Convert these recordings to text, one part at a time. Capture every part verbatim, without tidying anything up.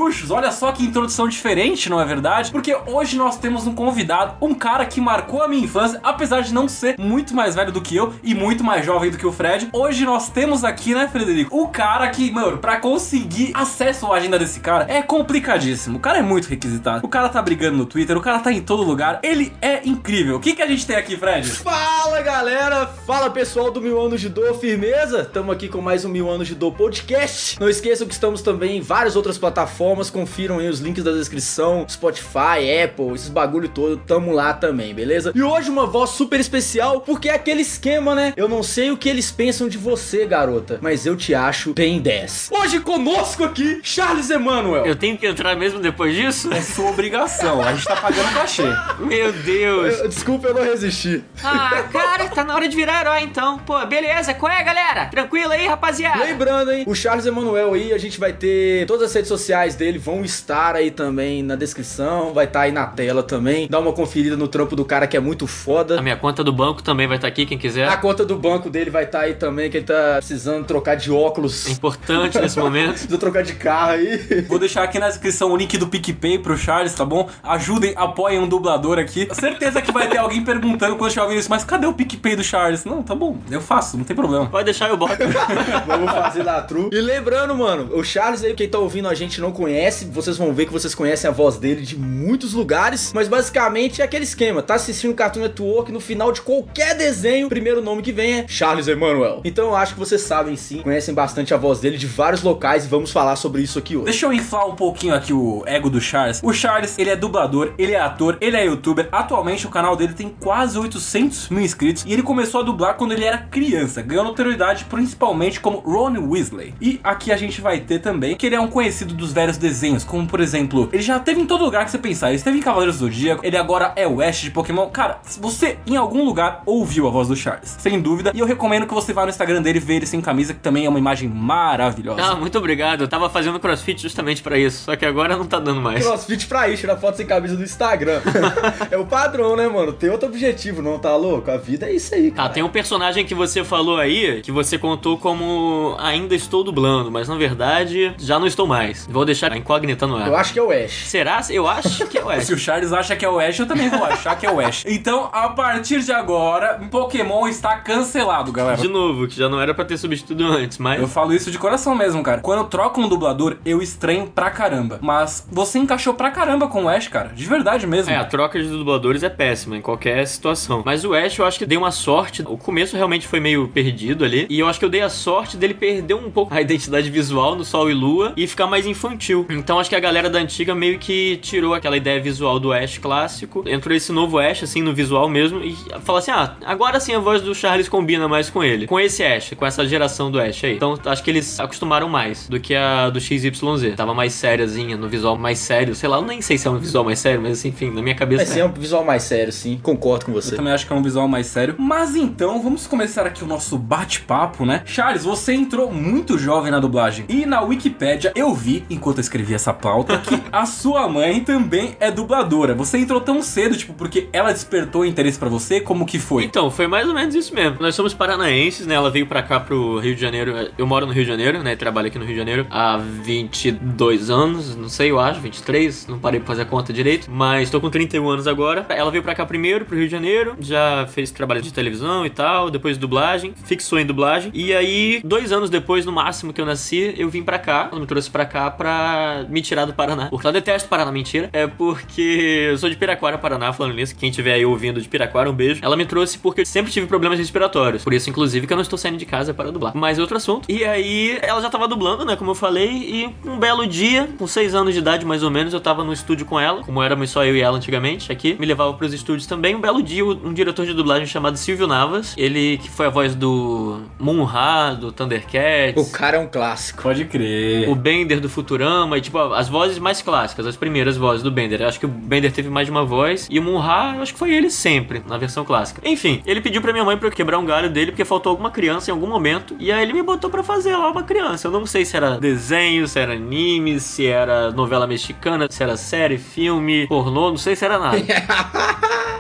bruxos, olha só que introdução diferente, não é verdade? Porque hoje nós temos um convidado, um cara que marcou a minha infância, apesar de não ser muito mais velho do que eu e muito mais jovem do que o Fred. Hoje nós temos aqui, né, Frederico, o cara que, mano, pra conseguir acesso à agenda desse cara é complicadíssimo. O cara é muito requisitado. O cara tá brigando no Twitter, o cara tá em todo lugar. Ele é incrível. O que que a gente tem aqui, Fred? Fala, galera! Fala, pessoal do Mil Anos de Dor, firmeza? Tamo aqui com mais um Mil Anos de Dor podcast. Não esqueçam que estamos também em várias outras plataformas. Confiram aí os links da descrição. Spotify, Apple, esses bagulho todo. Tamo lá também, beleza? E hoje uma voz super especial, porque é aquele esquema, né? Eu não sei o que eles pensam de você, garota, mas eu te acho bem dez. Hoje conosco aqui, Charles Emanuel. Eu tenho que entrar mesmo depois disso? É sua obrigação. A gente tá pagando cachê. Meu Deus. Eu, desculpa, eu não resisti. Ah, cara, tá na hora de virar herói então. Pô, beleza, qual é, galera? Tranquilo aí, rapaziada? Lembrando, hein, o Charles Emanuel aí, a gente vai ter todas as redes sociais dele, vão estar aí também na descrição, vai estar aí na tela também. Dá uma conferida no trampo do cara que é muito foda. A minha conta do banco também vai estar aqui, quem quiser. A conta do banco dele vai estar aí também, que ele tá precisando trocar de óculos. É importante nesse momento. Precisa trocar de carro aí. Vou deixar aqui na descrição o link do PicPay pro Charles, tá bom? Ajudem, apoiem um dublador aqui. Certeza que vai ter alguém perguntando quando estiver ouvindo isso, mas cadê o PicPay do Charles? Não, tá bom, eu faço, não tem problema. Pode deixar, eu boto. Vamos fazer da tru. E lembrando, mano, o Charles aí, quem tá ouvindo a gente não conhece, vocês vão ver que vocês conhecem a voz dele de muitos lugares, mas basicamente é aquele esquema, tá assistindo Cartoon Network, no final de qualquer desenho, o primeiro nome que vem é Charles Emanuel. Então eu acho que vocês sabem sim, conhecem bastante a voz dele de vários locais e vamos falar sobre isso aqui hoje. Deixa eu inflar um pouquinho aqui o ego do Charles. O Charles, ele é dublador, ele é ator, ele é youtuber. Atualmente o canal dele tem quase oitocentos mil inscritos e ele começou a dublar quando ele era criança, ganhou notoriedade principalmente como Ron Weasley. E aqui a gente vai ter também que ele é um conhecido dos velhos desenhos, como por exemplo, ele já teve em todo lugar que você pensar, ele esteve em Cavaleiros do Zodíaco, ele agora é o Ash de Pokémon. Cara, você em algum lugar ouviu a voz do Charles, sem dúvida, e eu recomendo que você vá no Instagram dele ver ele sem camisa, que também é uma imagem maravilhosa. Ah, muito obrigado, eu tava fazendo crossfit justamente pra isso, só que agora não tá dando mais. Crossfit pra isso, tirar foto sem camisa do Instagram. É o padrão, né, mano? Tem outro objetivo, não tá louco? A vida é isso aí, cara. Ah, tem um personagem que você falou aí, que você contou como ainda estou dublando, mas na verdade já não estou mais. Vou deixar a incógnita no ar. Eu acho que é o Ash. Será? Eu acho que é o Ash. Se o Charles acha que é o Ash, eu também vou achar que é o Ash. Então, a partir de agora, Pokémon está cancelado, galera. De novo, que já não era pra ter substituído antes, mas... Eu falo isso de coração mesmo, cara. Quando eu troco um dublador, eu estranho pra caramba. Mas você encaixou pra caramba com o Ash, cara. De verdade mesmo. É, a troca de dubladores é péssima em qualquer situação. Mas o Ash, eu acho que dei uma sorte. O começo realmente foi meio perdido ali. E eu acho que eu dei a sorte dele perder um pouco a identidade visual no Sol e Lua e ficar mais infantil. Então acho que a galera da antiga meio que tirou aquela ideia visual do Ash clássico. Entrou esse novo Ash, assim, no visual mesmo. E falou assim, ah, agora sim a voz do Charles combina mais com ele. Com esse Ash, com essa geração do Ash aí. Então acho que eles acostumaram mais do que a do X Y Z. Tava mais sériazinha, no visual mais sério. Sei lá, eu nem sei se é um visual mais sério, mas enfim, na minha cabeça Vai ser um visual mais sério, sim. Concordo com você. Eu também acho que é um visual mais sério. Mas então, vamos começar aqui o nosso bate-papo, né? Charles, você entrou muito jovem na dublagem. E na Wikipédia eu vi, enquanto eu escrevi essa pauta, que a sua mãe também é dubladora. Você entrou tão cedo, tipo, porque ela despertou interesse pra você? Como que foi? Então, foi mais ou menos isso mesmo. Nós somos paranaenses, né? Ela veio pra cá, pro Rio de Janeiro. Eu moro no Rio de Janeiro, né? Trabalho aqui no Rio de Janeiro há vinte e dois anos, não sei, eu acho, vinte e três. Não parei pra fazer a conta direito. Mas tô com trinta e um anos agora. Ela veio pra cá primeiro, pro Rio de Janeiro. Já fez trabalho de televisão e tal. Depois dublagem. Fixou em dublagem. E aí, dois anos depois, no máximo que eu nasci, eu vim pra cá. Ela me trouxe pra cá pra me tirar do Paraná. Porque eu detesto Paraná, mentira. É porque eu sou de Piraquara, Paraná, falando nisso. Quem estiver aí ouvindo de Piraquara, um beijo. Ela me trouxe porque eu sempre tive problemas respiratórios. Por isso, inclusive, que eu não estou saindo de casa para dublar. Mas é outro assunto. E aí, ela já tava dublando, né? Como eu falei. E um belo dia, com seis anos de idade, mais ou menos, eu tava no estúdio com ela. Como éramos só eu e ela antigamente, aqui. Me levava pros estúdios também. Um belo dia, um diretor de dublagem chamado Silvio Navas. Ele que foi a voz do Moon-Ha, do Thundercats. O cara é um clássico. Pode crer. O Bender do Futurama. E tipo, as vozes mais clássicas. As primeiras vozes do Bender. Eu acho que o Bender teve mais de uma voz. E o Moon-Ha, eu acho que foi ele sempre, na versão clássica. Enfim, ele pediu pra minha mãe pra eu quebrar um galho dele, porque faltou alguma criança em algum momento. E aí ele me botou pra fazer lá uma criança. Eu não sei se era desenho, se era anime, se era novela mexicana, se era série, filme, pornô, não sei se era nada.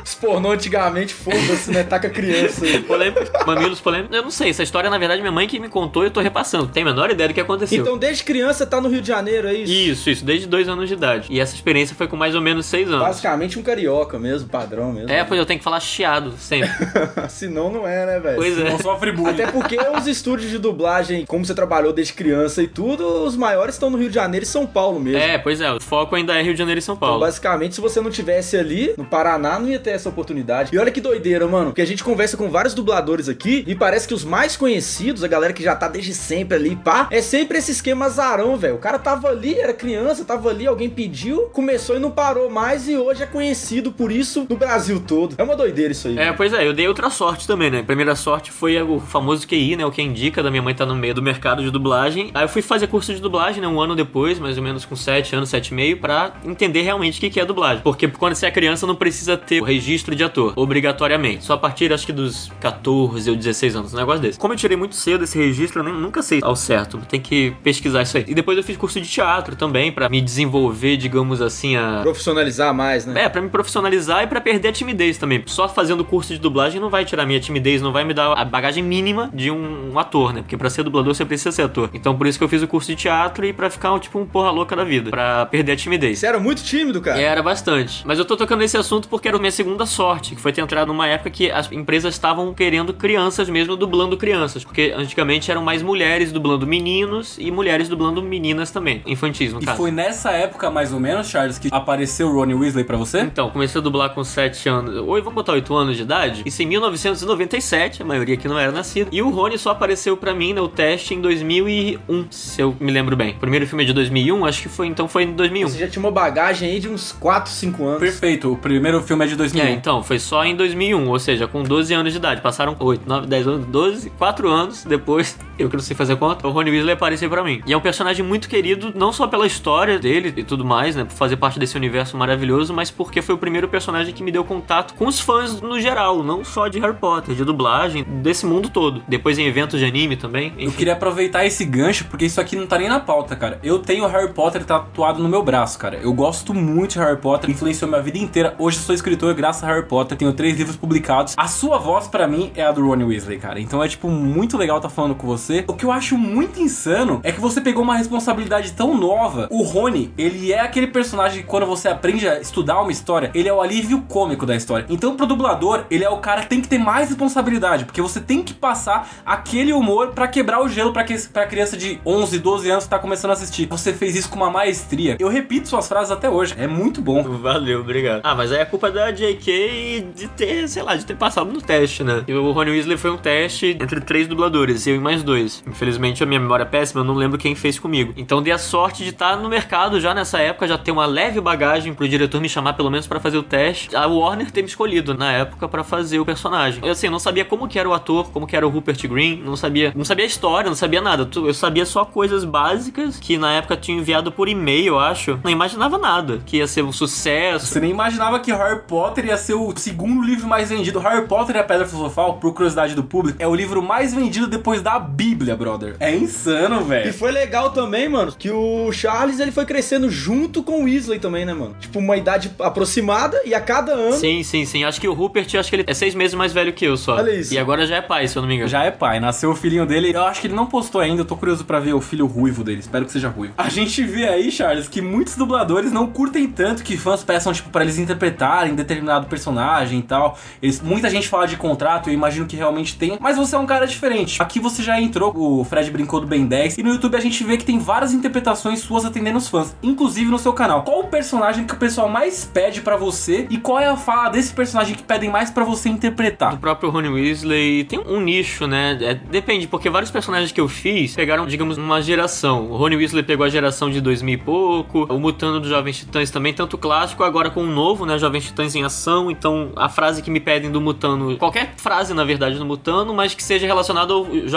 Os pornô antigamente, foda-se, né? Taca criança aí. Polêmica, mamilos polêmicos. Eu não sei, essa história, na verdade, minha mãe que me contou e eu tô repassando. Tenho a menor ideia do que aconteceu. Então, desde criança, tá no Rio de Janeiro, é isso? Isso, isso, desde dois anos de idade. E essa experiência foi com mais ou menos seis anos. Basicamente um carioca mesmo, padrão mesmo. É, pois eu tenho que falar chiado sempre. Senão não é, né, velho? Pois é. Não sofre bullying. Até porque os estúdios de dublagem, como você trabalhou desde criança e tudo, os maiores estão no Rio de Janeiro e São Paulo mesmo. É, pois é, o foco ainda é Rio de Janeiro e São Paulo. Então, basicamente, se você não tivesse ali, no Paraná, não ia ter essa oportunidade. E olha que doideira, mano, porque a gente conversa com vários dubladores aqui e parece que os mais conhecidos, a galera que já tá desde sempre ali, pá, é sempre esse esquema azarão, velho. O cara tava ali, era criança, tava ali, alguém pediu, começou e não parou mais e hoje é conhecido por isso no Brasil todo. É uma doideira isso aí. É, pois é, eu dei outra sorte também, né? A primeira sorte foi o famoso Q I, né? O que indica da minha mãe tá no meio do mercado de dublagem. Aí eu fui fazer curso de dublagem, né? Um ano depois, mais ou menos com sete anos, sete e meio, pra entender realmente o que é dublagem. Porque quando você é criança não precisa ter o registro de ator, obrigatoriamente. Só a partir, acho que dos catorze ou dezesseis anos, um negócio desse. Como eu tirei muito cedo esse registro, eu nem, nunca sei ao certo. Tem que pesquisar isso aí. E depois eu fiz curso de teatro também, pra me desenvolver, digamos assim, a... Profissionalizar mais, né? É, pra me profissionalizar e pra perder a timidez também. Só fazendo curso de dublagem não vai tirar minha timidez, não vai me dar a bagagem mínima de um, um ator, né? Porque pra ser dublador você precisa ser ator. Então por isso que eu fiz o curso de teatro e pra ficar tipo um porra louca da vida, pra perder a timidez. Você era muito tímido, cara? Era bastante. Mas eu tô tocando nesse assunto porque era a minha segunda sorte, que foi ter entrado numa época que as empresas estavam querendo crianças mesmo, dublando crianças. Porque antigamente eram mais mulheres dublando meninos e mulheres dublando meninas também. Infantis, no E caso. foi nessa época, mais ou menos, Charles, que apareceu o Ronnie Weasley pra você? Então, comecei a dublar com sete anos, ou vamos botar oito anos de idade. Isso em mil novecentos e noventa e sete, a maioria aqui não era nascida. E o Rony só apareceu pra mim no teste em dois mil e um, se eu me lembro bem. O primeiro filme é de dois mil e um, acho que foi, então foi em dois mil e um. Você já tinha uma bagagem aí de uns quatro, cinco anos. Perfeito, o primeiro filme é de dois mil e um. É, então, foi só em dois mil e um, ou seja, com doze anos de idade. Passaram oito, nove, dez anos, doze, quatro anos depois, eu que não sei fazer conta, o Ronnie Weasley apareceu pra mim. E é um personagem muito querido, não só pela história dele e tudo mais, né, por fazer parte desse universo maravilhoso, mas porque foi o primeiro personagem que me deu contato com os fãs no geral, não só de Harry Potter, de dublagem, desse mundo todo. Depois em eventos de anime também, enfim. Eu queria aproveitar esse gancho, porque isso aqui não tá nem na pauta, cara. Eu tenho Harry Potter tatuado no meu braço, cara. Eu gosto muito de Harry Potter, influenciou minha vida inteira. Hoje eu sou escritor graças a Harry Potter, tenho três livros publicados. A sua voz, pra mim, é a do Ronnie Weasley, cara. Então é, tipo, muito legal estar falando com você. O que eu acho muito insano é que você pegou uma responsabilidade tão nova. O Rony, ele é aquele personagem que quando você aprende a estudar uma história, ele é o alívio cômico da história. Então pro dublador, ele é o cara que tem que ter mais responsabilidade, porque você tem que passar aquele humor pra quebrar o gelo pra, que, pra criança de onze, doze anos que tá começando a assistir. Você fez isso com uma maestria. Eu repito suas frases até hoje. É muito bom. Valeu, obrigado. Ah, mas aí é culpa da J K de ter, sei lá, de ter passado no teste, né? E o Ronnie Weasley foi um teste entre três dubladores, eu e mais dois. Infelizmente a minha memória é péssima, eu não lembro quem fez comigo. Então dei a sorte de estar no mercado já nessa época, já ter uma leve bagagem pro diretor me chamar pelo menos pra fazer o teste. A Warner ter me escolhido na época pra fazer o personagem. Eu assim, não sabia como que era o ator, como que era o Rupert Green, não sabia, não sabia a história, não sabia nada. Eu sabia só coisas básicas que na época tinha enviado por e-mail, eu acho. Não imaginava nada, que ia ser um sucesso. Você nem imaginava que Harry Potter ia ser o segundo livro mais vendido. Harry Potter e a Pedra Filosofal, por curiosidade do público, é o livro mais vendido depois da Bíblia, brother. É insano, velho. E foi legal também, mano, que o Charles, ele foi crescendo junto com o Weasley também, né, mano? Tipo, uma idade aproximada e a cada ano... Sim, sim, sim. Acho que o Rupert, acho que ele é seis meses mais velho que eu só. Olha isso. E agora já é pai, se eu não me engano. Já é pai, nasceu o filhinho dele. Eu acho que ele não postou ainda, eu tô curioso pra ver o filho ruivo dele. Espero que seja ruivo. A gente vê aí, Charles, que muitos dubladores não curtem tanto que fãs peçam, tipo, pra eles interpretarem determinado personagem e tal. Eles, muita gente fala de contrato, eu imagino que realmente tem, mas você é um cara diferente. Aqui você já entrou, o Fred brincou do Ben dez, e no YouTube a gente vê que tem várias interpretações suas atendendo os fãs, inclusive no seu canal. Qual o personagem que o pessoal mais pede pra você e qual é a fala desse personagem que pedem mais pra você interpretar? Do próprio Ronnie Weasley tem um nicho, né? É, depende, porque vários personagens que eu fiz pegaram, digamos, uma geração. O Ronnie Weasley pegou a geração de dois mil e pouco, o Mutano dos Jovens Titãs também, tanto clássico, agora com o novo, né? Jovens Titãs em ação. Então a frase que me pedem do Mutano, qualquer frase na verdade do Mutano, mas que seja relacionada ao Jovens Titãs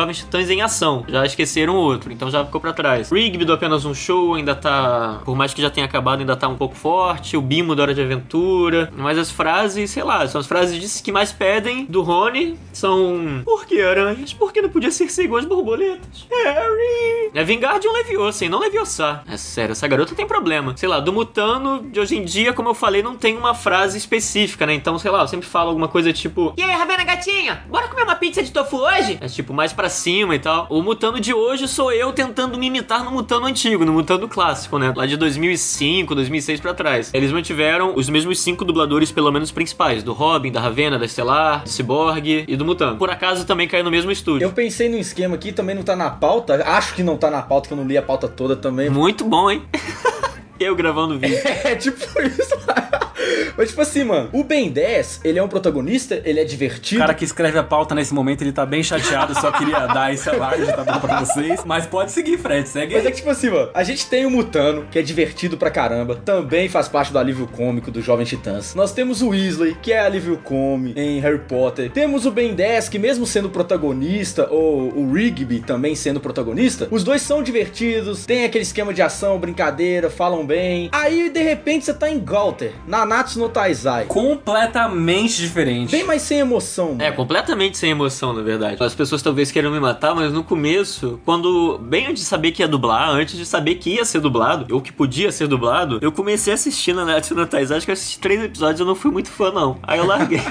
personagens em ação. Já esqueceram o outro, então já ficou pra trás. Rigby do Apenas um Show ainda tá, por mais que já tenha acabado, ainda tá um pouco forte. O Bimo da Hora de Aventura. Mas as frases, sei lá, são as frases que mais pedem do Rony. São: por que aranhas? Por que não podia ser igual as borboletas? Harry! É Wingardium Leviosa, hein? Não Leviosa. É sério, essa garota tem problema. Sei lá, do Mutano de hoje em dia, como eu falei, não tem uma frase específica, né? Então, sei lá, eu sempre falo alguma coisa tipo: e aí, Ravena gatinha? Bora comer uma pizza de tofu hoje? É tipo, mais pra cima e tal. O Mutano de hoje sou eu tentando me imitar no Mutano antigo, no Mutano clássico, né? Lá de dois mil e cinco, dois mil e seis pra trás. Eles mantiveram os mesmos cinco dubladores, pelo menos principais: do Robin, da Ravena, da Estelar, do Cyborg e do Mutano. Por acaso também caiu no mesmo estúdio. Eu pensei num esquema aqui, também não tá na pauta. Acho que não tá na pauta, que eu não li a pauta toda também. Muito bom, hein? Eu gravando o vídeo. É, tipo isso. Mas tipo assim, mano, o Ben dez, ele é um protagonista, ele é divertido. O cara que escreve a pauta nesse momento, ele tá bem chateado, só queria dar esse alarde, tá bom pra vocês. Mas pode seguir, Fred, segue aí. Mas é que tipo assim, mano, a gente tem o Mutano, que é divertido pra caramba, também faz parte do alívio cômico do Jovem Titãs. Nós temos o Weasley, que é alívio cômico em Harry Potter. Temos o Ben dez, que mesmo sendo protagonista, ou o Rigby também sendo protagonista, os dois são divertidos, tem aquele esquema de ação, brincadeira, falam bem. Aí, de repente, você tá em Gauther, Nanatsu no Taizai. Completamente diferente. Bem mais sem emoção, mano. É, completamente sem emoção, na verdade. As pessoas talvez queiram me matar, mas no começo, quando, bem antes de saber que ia dublar, antes de saber que ia ser dublado, ou que podia ser dublado, eu comecei a assistir Nanatsu no Taizai. Acho que eu assisti três episódios e eu não fui muito fã, não. Aí eu larguei.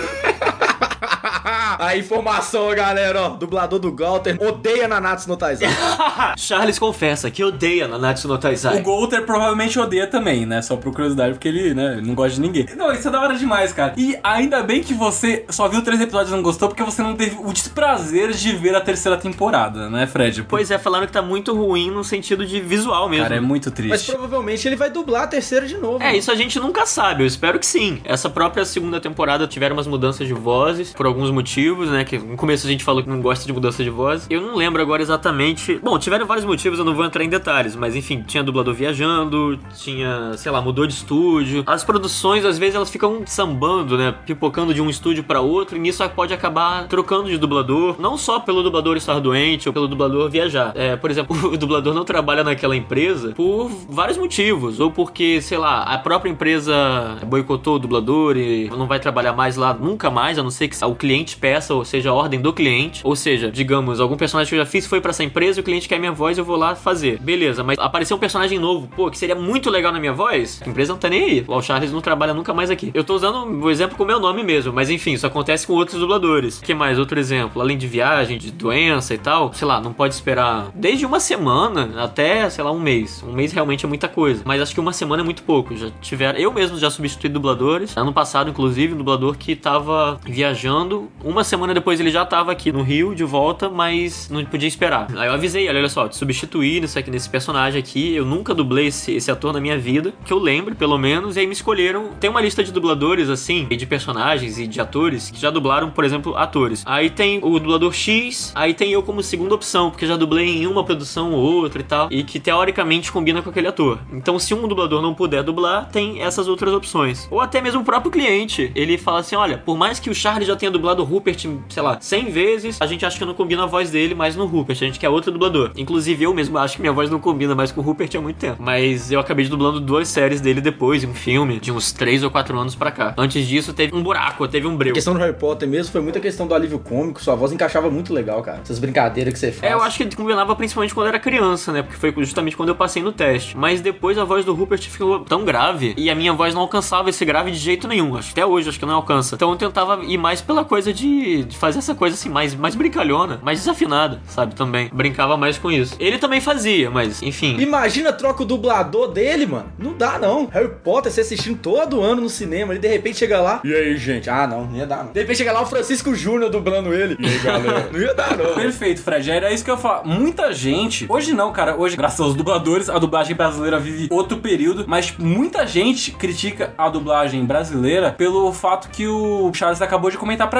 A informação, galera, ó. Dublador do Gauther odeia Nanatsu no Taizai. Charles confessa que odeia Nanatsu no Taizai. O Gauther provavelmente odeia também, né? Só por curiosidade, porque ele, né, ele não gosta de ninguém. Não, isso é da hora demais, cara. E ainda bem que você só viu três episódios e não gostou, porque você não teve o desprazer de ver a terceira temporada, né, Fred? Pois é, falaram que tá muito ruim no sentido de visual mesmo. Cara, é muito triste. Mas provavelmente ele vai dublar a terceira de novo. É, mano. isso a gente nunca sabe, eu espero que sim. Essa própria segunda temporada tiveram umas mudanças de vozes, por alguns motivos, né, que no começo a gente falou que não gosta de mudança de voz. Eu não lembro agora exatamente. Bom, tiveram vários motivos, eu não vou entrar em detalhes, mas enfim, tinha dublador viajando, tinha, sei lá, mudou de estúdio. As produções, às vezes, elas ficam sambando, né, pipocando de um estúdio pra outro, e nisso pode acabar trocando de dublador, não só pelo dublador estar doente ou pelo dublador viajar. É, por exemplo, o dublador não trabalha naquela empresa por vários motivos, ou porque, sei lá, a própria empresa boicotou o dublador e não vai trabalhar mais lá nunca mais, a não ser que o cliente peça, ou seja, a ordem do cliente. Ou seja, digamos, algum personagem que eu já fiz foi pra essa empresa e o cliente quer minha voz, eu vou lá fazer. Beleza, mas apareceu um personagem novo, pô, que seria muito legal na minha voz, a empresa não tá nem aí. O Charles não trabalha nunca mais aqui. Eu tô usando o exemplo com o meu nome mesmo, mas enfim, isso acontece com outros dubladores. O que mais? Outro exemplo, além de viagem, de doença e tal, sei lá, não pode esperar desde uma semana até, sei lá, um mês. Um mês realmente é muita coisa, mas acho que uma semana é muito pouco. Já tiveram, eu mesmo já substituí dubladores, ano passado, inclusive, um dublador que tava viajando, uma semana depois ele já tava aqui no Rio, de volta, mas não podia esperar. Aí eu avisei, olha só, te substituí nesse, aqui, nesse personagem aqui, eu nunca dublei esse, esse ator na minha vida, que eu lembre, pelo menos, e aí me escolheram. Tem uma lista de dubladores, assim, de personagens e de atores, que já dublaram, por exemplo, atores. Aí tem o dublador X, aí tem eu como segunda opção, porque já dublei em uma produção ou outra e tal, e que teoricamente combina com aquele ator. Então, se um dublador não puder dublar, tem essas outras opções. Ou até mesmo o próprio cliente, ele fala assim, olha, por mais que o Charlie já tenha dublado o Rupert, sei lá, cem vezes, a gente acha que não combina a voz dele mais no Rupert, a gente quer outro dublador. Inclusive, eu mesmo acho que minha voz não combina mais com o Rupert há muito tempo. Mas eu acabei dublando duas séries dele depois, um filme, de uns três ou quatro anos pra cá. Antes disso, teve um buraco, teve um breu. A questão do Harry Potter mesmo foi muita questão do alívio cômico, sua voz encaixava muito legal, cara. Essas brincadeiras que você faz. É, eu acho que combinava principalmente quando eu era criança, né? Porque foi justamente quando eu passei no teste. Mas depois a voz do Rupert ficou tão grave e a minha voz não alcançava esse grave de jeito nenhum. Acho que até hoje acho que não alcança. Então eu tentava ir mais pela coisa de, de fazer essa coisa assim, mais, mais brincalhona, mais desafinada, sabe? Também. Brincava mais com isso. Ele também fazia, mas enfim. Imagina, troca o dublador dele, mano. Não dá, não. Harry Potter, você assistindo todo ano no cinema, ele de repente chega lá. E aí, gente? Ah, não, não ia dar, não. De repente chega lá o Francisco Júnior dublando ele. E aí, galera? Não ia dar, não. Perfeito, Fred. Era isso que eu ia falar. Muita gente... Hoje não, cara. Hoje, graças aos dubladores, a dublagem brasileira vive outro período. Mas muita gente critica a dublagem brasileira pelo fato que o Charles acabou de comentar pra gente, cara.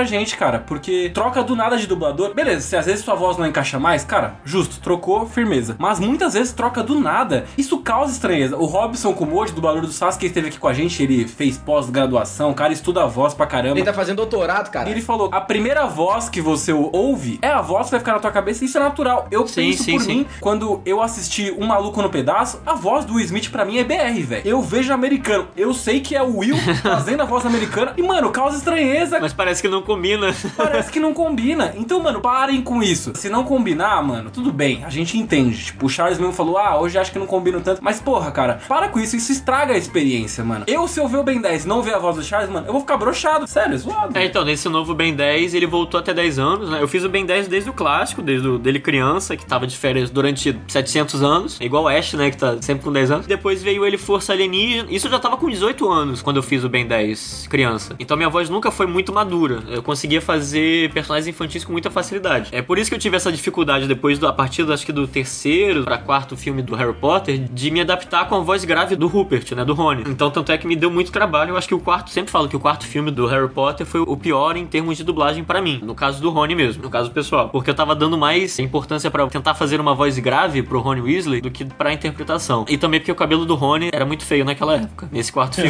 cara, porque troca do nada de dublador. Beleza, se às vezes sua voz não encaixa mais, cara, justo, trocou, firmeza. Mas muitas vezes troca do nada. Isso causa estranheza. O Robson Kumoji, dublador do Sasuke, esteve aqui com a gente, ele fez pós-graduação, o cara estuda a voz pra caramba. Ele tá fazendo doutorado, cara. E ele falou, a primeira voz que você ouve é a voz que vai ficar na tua cabeça, isso é natural. Eu sim, penso sim, por sim. mim, quando eu assisti Um Maluco no Pedaço, a voz do Will Smith pra mim é B R, velho. Eu vejo americano, eu sei que é o Will fazendo a voz americana e, mano, causa estranheza. Mas parece que não combina. Parece que não combina. Então, mano, parem com isso. Se não combinar, mano, tudo bem, a gente entende. Tipo, o Charles mesmo falou, ah, hoje acho que não combina tanto. Mas, porra, cara, para com isso, isso estraga a experiência, mano. Eu, se eu ver o Ben dez e não ver a voz do Charles, mano, eu vou ficar broxado. Sério, é zoado. É, então, nesse novo Ben dez, ele voltou até dez anos, né? Eu fiz o Ben dez desde o clássico, desde o dele criança, que tava de férias durante setecentos anos. É igual o Ash, né, que tá sempre com dez anos. Depois veio ele Força Alienígena. Isso eu já tava com dezoito anos quando eu fiz o Ben dez criança. Então minha voz nunca foi muito madura. Eu conseguia fazer personagens infantis com muita facilidade. É por isso que eu tive essa dificuldade depois, do, a partir do, acho que do terceiro pra quarto filme do Harry Potter, de me adaptar com a voz grave do Rupert, né, do Rony. Então tanto é que me deu muito trabalho. Eu acho que o quarto, sempre falo que o quarto filme do Harry Potter foi o pior em termos de dublagem pra mim. No caso do Rony mesmo, no caso pessoal. Porque eu tava dando mais importância pra tentar fazer uma voz grave pro Rony Weasley do que pra interpretação. E também porque o cabelo do Rony era muito feio naquela época, nesse quarto filme.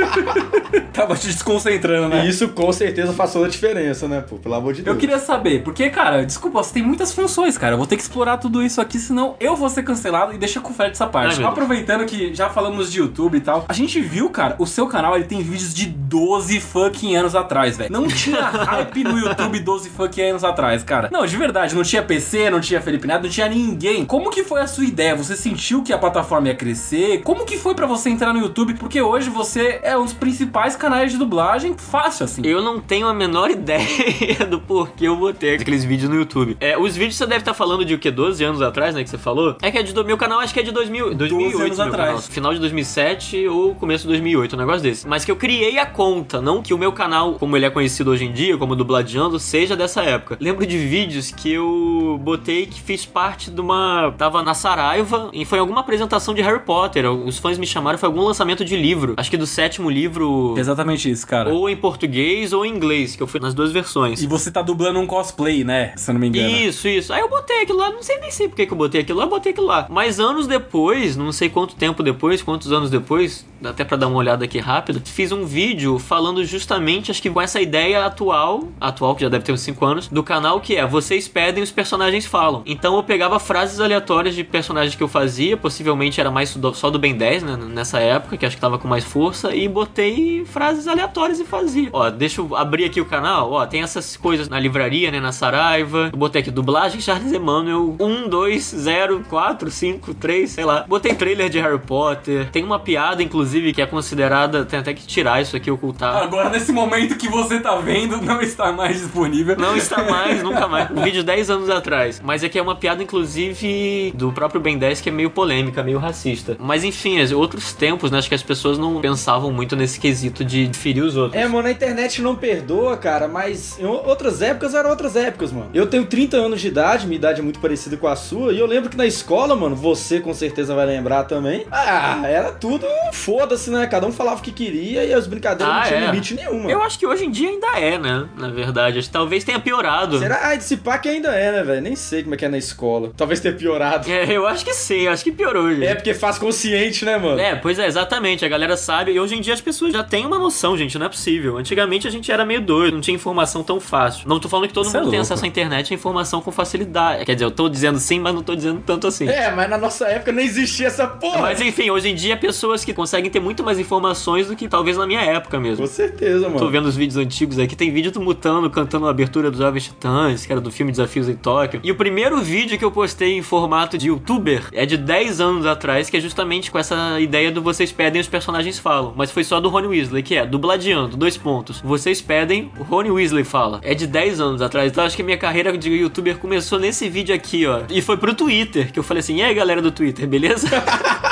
Tava te desconcentrando, né? E isso com certeza faz toda a diferença, né, pô? Pelo amor de Deus. Eu queria saber, porque, cara, desculpa, você tem muitas funções, cara. Eu vou ter que explorar tudo isso aqui, senão eu vou ser cancelado e deixa com o Fred essa parte. Ai, aproveitando que já falamos de YouTube e tal, a gente viu, cara, o seu canal, ele tem vídeos de doze fucking anos atrás, velho. Não tinha hype no YouTube doze fucking anos atrás, cara. Não, de verdade, não tinha P C, não tinha Felipe Neto, não tinha ninguém. Como que foi a sua ideia? Você sentiu que a plataforma ia crescer? Como que foi pra você entrar no YouTube? Porque hoje você é um dos principais canais de dublagem, fácil assim. Eu não tenho a menor ideia do porquê eu botei aqueles vídeos no YouTube. É, os vídeos você deve estar falando de o que? doze anos atrás, né? Que você falou? É que é de do meu canal, acho que é de dois mil, dois mil e oito. anos atrás. Canal, final de dois mil e sete ou começo de dois mil e oito, um negócio desse. Mas que eu criei a conta, não que o meu canal, como ele é conhecido hoje em dia, como Dubladeando, seja dessa época. Lembro de vídeos que eu botei que fiz parte de uma... Tava na Saraiva e foi alguma apresentação de Harry Potter. Os fãs me chamaram, foi algum lançamento de livro. Acho que do sétimo livro... Exatamente isso, cara. Ou em português ou em inglês, que eu fui nas duas versões. E você tá dublando um cosplay, né? Se eu não me engano. Isso, isso. Aí eu botei aquilo lá, não sei nem sei por que que eu botei aquilo lá, eu botei aquilo lá. Mas anos depois, não sei quanto tempo depois, quantos anos depois, dá até pra dar uma olhada aqui rápido, fiz um vídeo falando justamente, acho que com essa ideia atual, atual que já deve ter uns cinco anos, do canal, que é, vocês pedem, os personagens falam. Então eu pegava frases aleatórias de personagens que eu fazia, possivelmente era mais do, só do Ben dez, né, nessa época, que acho que tava com mais força, e botei frases aleatórias e fazia. Ó, deixa eu abrir aqui o canal, ó, tem essas coisas na livraria, né, na Saraiva, eu botei aqui, dublagem Charles Emanuel, um, dois, zero, quatro, cinco, três, sei lá. Botei trailer de Harry Potter, tem uma piada, inclusive, que é considerada, tem até que tirar isso aqui, ocultar. Agora, nesse momento que você tá vendo, não está mais disponível. Não está mais, nunca mais. Um vídeo dez anos atrás. Mas é que é uma piada, inclusive, do próprio Ben dez, que é meio polêmica, meio racista. Mas enfim, outros tempos, né, acho que as pessoas não pensavam muito nesse quesito de ferir os outros. É, mano, a internet não perdoa, cara, mas em outras épocas eram outras épocas, mano. Eu tenho trinta anos de idade, minha idade é muito parecida com a sua, e eu lembro que na escola, mano, você com certeza vai lembrar também, ah, era tudo foda-se, né? Cada um falava o que queria e as brincadeiras ah, não tinham é. limite nenhum, mano. Eu acho que hoje em dia ainda é, né? Na verdade, acho que talvez tenha piorado. Será? Ah, desse pá que ainda é, né, velho? Nem sei como é que é na escola. Talvez tenha piorado. É, eu acho que sim, eu acho que piorou hoje. É, porque faz consciente, né, mano? É, pois é, exatamente, a galera sabe, e hoje em dia as pessoas já têm uma noção, gente, não é possível. Antigamente a gente era meio doido, não tinha informação tão fácil. Não tô falando que todo Isso mundo é tem louco. acesso à internet e informação com facilidade. Quer dizer, eu tô dizendo sim, mas não tô dizendo tanto assim. É, mas na nossa época não existia essa porra. Mas enfim, hoje em dia pessoas que conseguem ter muito mais informações do que talvez na minha época mesmo. Com certeza, mano. Tô vendo os vídeos antigos aqui, tem vídeo do Mutano cantando a abertura dos Jovens Titãs, que era do filme Desafios em Tóquio. E o primeiro vídeo que eu postei em formato de youtuber é de dez anos atrás, que é justamente com essa ideia do vocês pedem, os personagens falam. Mas foi só do Rony Weasley, que é dubladeando, dois pontos. Vocês pedem, o Rony Weasley fala. É de dez anos atrás, então acho que minha carreira de youtuber começou nesse vídeo aqui, ó. E foi pro Twitter, que eu falei assim, e aí galera do Twitter, beleza?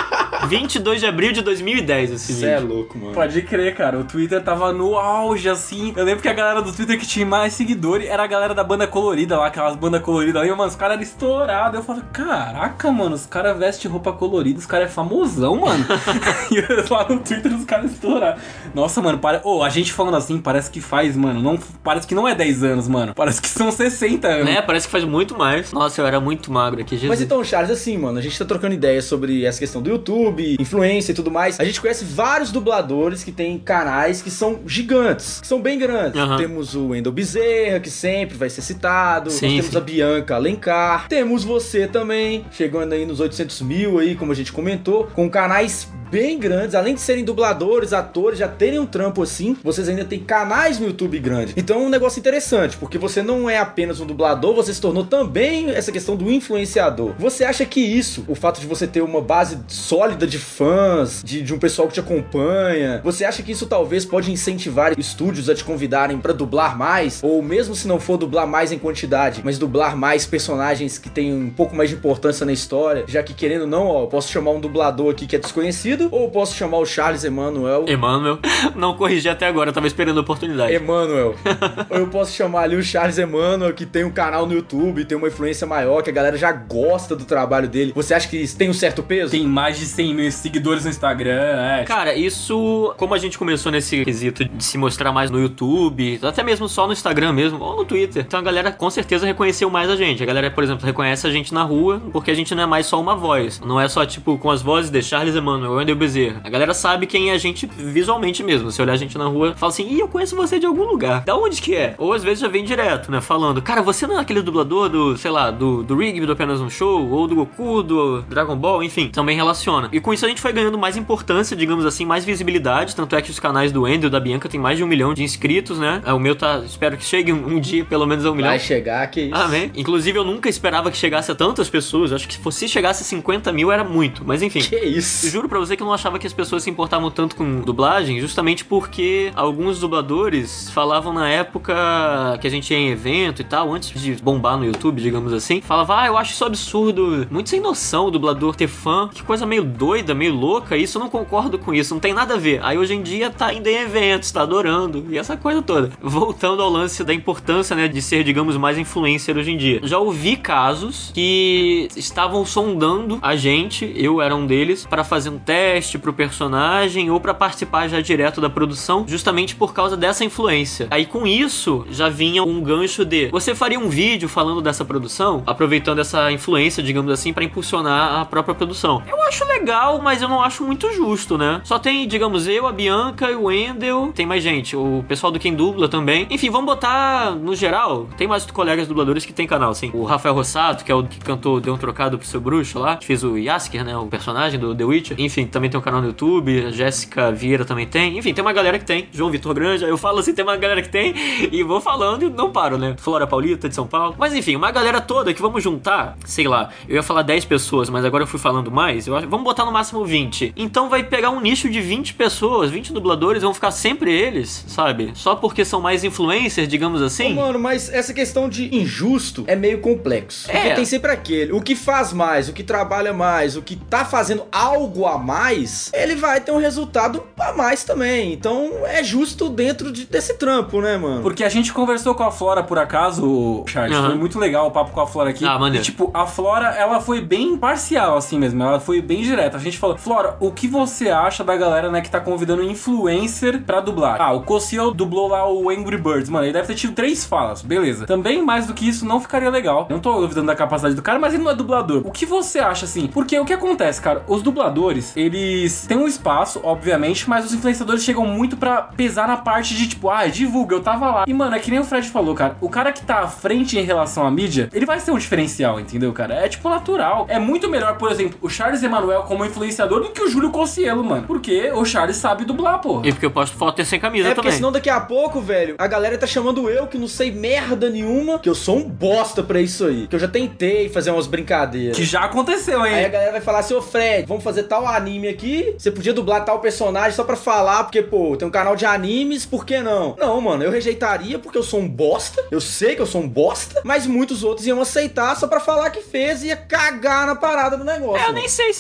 vinte e dois de abril de dois mil e dez esse Cê vídeo. é louco, mano. Pode crer, cara. O Twitter tava no auge, assim. Eu lembro que a galera do Twitter que tinha mais seguidores era a galera da banda colorida lá, aquelas bandas coloridas lá. E, mano, os caras eram estourados. Eu falo, caraca, mano, os caras vestem roupa colorida, os caras é famosão, mano. E lá no Twitter os caras estouraram. Nossa, mano, para... oh, a gente falando assim, parece que faz, mano, não... parece que não é dez anos, mano. Parece que são sessenta anos. Né, parece que faz muito mais. Nossa, eu era muito magro aqui, Jesus. Mas então, Charles, assim, mano, a gente tá trocando ideias sobre essa questão do YouTube, influência e tudo mais. A gente conhece vários dubladores que tem canais que são gigantes, que são bem grandes. Uhum. Temos o Wendel Bezerra, que sempre vai ser citado. Sim, Nós temos sim. a Bianca Alencar. Temos você também, chegando aí nos oitocentos mil aí, como a gente comentou, com canais bem grandes. Além de serem dubladores, atores, já terem um trampo assim, vocês ainda têm canais no YouTube grandes. Então é um negócio interessante, porque você não é apenas um dublador, você se tornou também essa questão do influenciador. Você acha que isso, o fato de você ter uma base sólida de fãs, de, de um pessoal que te acompanha, você acha que isso talvez pode incentivar estúdios a te convidarem pra dublar mais? Ou mesmo se não for dublar mais em quantidade, mas dublar mais personagens que têm um pouco mais de importância na história, já que querendo ou não, ó, eu posso chamar um dublador aqui que é desconhecido, ou eu posso chamar o Charles Emanuel. Emanuel. Não corrigi até agora, eu tava esperando a oportunidade. Emanuel. Ou eu posso chamar ali o Charles Emanuel, que tem um canal no YouTube, tem uma influência maior, que a galera já gosta do trabalho dele. Você acha que isso tem um certo peso? Tem mais de cem mil seguidores no Instagram, é. Cara, isso, como a gente começou nesse quesito de se mostrar mais no YouTube, até mesmo só no Instagram mesmo, ou no Twitter, então a galera com certeza reconheceu mais a gente. A galera, por exemplo, reconhece a gente na rua, porque a gente não é mais só uma voz. Não é só, tipo, com as vozes de Charles Emanuel, Wendel Bezerra. A galera sabe quem é a gente visualmente mesmo. Se olhar a gente na rua, fala assim, ih, eu conheço você de algum lugar. Da onde que é? Ou às vezes já vem direto, né, falando, cara, você não é aquele dublador do, sei lá, do, do Rigby, do Apenas um Show, ou do Goku, do Dragon Ball, enfim, também relaciona. E com isso a gente foi ganhando mais importância, digamos assim, mais visibilidade, tanto é que os canais do Wendel e da Bianca tem mais de um milhão de inscritos, né? O meu tá, espero que chegue um, um dia, pelo menos a um milhão. Vai chegar, que isso. Amém. Inclusive eu nunca esperava que chegasse a tantas pessoas, acho que se fosse chegasse a cinquenta mil era muito, mas enfim. Que isso. Eu juro pra você que eu não achava que as pessoas se importavam tanto com dublagem, justamente porque alguns dubladores falavam na época que a gente ia em evento e tal, antes de bombar no YouTube, digamos assim, falava, ah, eu acho isso absurdo, muito sem noção o dublador ter fã, que coisa meio doida, meio louca, isso eu não concordo com isso, não tem nada a ver. Aí hoje em dia tá indo em eventos, tá adorando, e essa coisa toda. Voltando ao lance da importância, né, de ser, digamos, mais influencer hoje em dia. Já ouvi casos que estavam sondando a gente, eu era um deles, para fazer um teste pro personagem ou pra participar já direto da produção, justamente por causa dessa influência. Aí com isso, já vinha um gancho de, você faria um vídeo falando dessa produção, aproveitando essa influência, digamos assim, pra impulsionar a própria produção. Eu acho legal, mas eu não acho muito justo, né? Só tem, digamos, eu, a Bianca e o Wendel, tem mais gente, o pessoal do Quem Dubla também. Enfim, vamos botar no geral, tem mais colegas dubladores que tem canal, assim. O Rafael Rossato, que é o que cantou Deu um Trocado pro Seu Bruxo lá, que fez o Yasker, né, o personagem do The Witcher. Enfim, também tem um canal no YouTube, a Jéssica Vieira também tem. Enfim, tem uma galera que tem. João Vitor Granja, eu falo assim, tem uma galera que tem e vou falando e não paro, né? Flora Paulita de São Paulo. Mas enfim, uma galera toda que vamos juntar, sei lá, eu ia falar dez pessoas, mas agora eu fui falando mais, eu acho, vamos botar no máximo vinte. Então vai pegar um nicho de vinte pessoas, vinte dubladores, vão ficar sempre eles, sabe? Só porque são mais influencers, digamos assim. Ô, mano, mas essa questão de injusto é meio complexo. É. Porque tem sempre aquele, o que faz mais, o que trabalha mais, o que tá fazendo algo a mais, ele vai ter um resultado a mais também. Então é justo dentro de, desse trampo, né, mano? Porque a gente conversou com a Flora, por acaso, Charles, Uhum. foi muito legal o papo com a Flora aqui. Ah, maneiro. E, tipo, a Flora, ela foi bem parcial, assim mesmo, ela foi bem direta. A gente falou, Flora, o que você acha da galera, né, que tá convidando influencer pra dublar? Ah, o Cossiel dublou lá o Angry Birds, mano, ele deve ter tido três falas, beleza. Também, mais do que isso, não ficaria legal. Não tô duvidando da capacidade do cara, mas ele não é dublador. O que você acha, assim? Porque o que acontece, cara, os dubladores, eles têm um espaço, obviamente, mas os influenciadores chegam muito pra pesar na parte de, tipo, ah, divulga, eu tava lá. E, mano, é que nem o Fred falou, cara, o cara que tá à frente em relação à mídia, ele vai ser um diferencial, entendeu, cara? É, tipo, natural. É muito melhor, por exemplo, o Charles Emanuel como influenciador do que o Júlio Cossielo, mano. Porque o Charles sabe dublar, porra. E porque eu posto foto sem camisa É porque também. senão daqui a pouco, velho, a galera tá chamando eu, que não sei merda nenhuma, que eu sou um bosta pra isso aí. Que eu já tentei fazer umas brincadeiras. Que já aconteceu, hein? Aí a galera vai falar assim, ô Fred, vamos fazer tal anime aqui, você podia dublar tal personagem só pra falar, porque, pô, tem um canal de animes, por que não? Não, mano, eu rejeitaria porque eu sou um bosta, eu sei que eu sou um bosta, mas muitos outros iam aceitar só pra falar que fez e ia cagar na parada do negócio. É, eu mano. nem sei se seria uma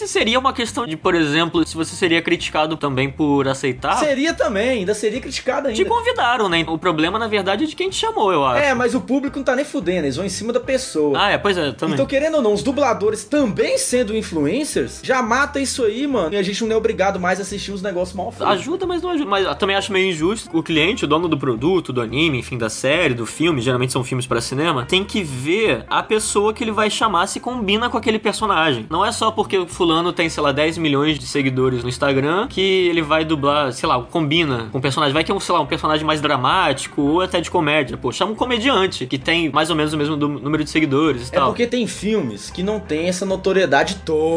uma questão de, por exemplo, se você seria criticado também por aceitar. Seria também, ainda seria criticado ainda. Te convidaram, né? O problema, na verdade, é de quem te chamou, eu acho. É, mas o público não tá nem fudendo, eles vão em cima da pessoa. Ah, é, pois é, também. Então, querendo ou não, os dubladores também sendo influencers, já mata isso aí, mano. E a gente não é obrigado mais a assistir uns negócios mal feitos. Ajuda, mas não ajuda. Mas eu também acho meio injusto. O cliente, o dono do produto, do anime, enfim, da série, do filme, geralmente são filmes pra cinema, tem que ver a pessoa que ele vai chamar se combina com aquele personagem. Não é só porque o fulano tem, sei lá, dez milhões de seguidores no Instagram que ele vai dublar, sei lá, combina com o personagem. Vai que é um, sei lá, um personagem mais dramático ou até de comédia. Pô, chama um comediante que tem mais ou menos o mesmo número de seguidores e É tal. porque tem filmes que não tem essa notoriedade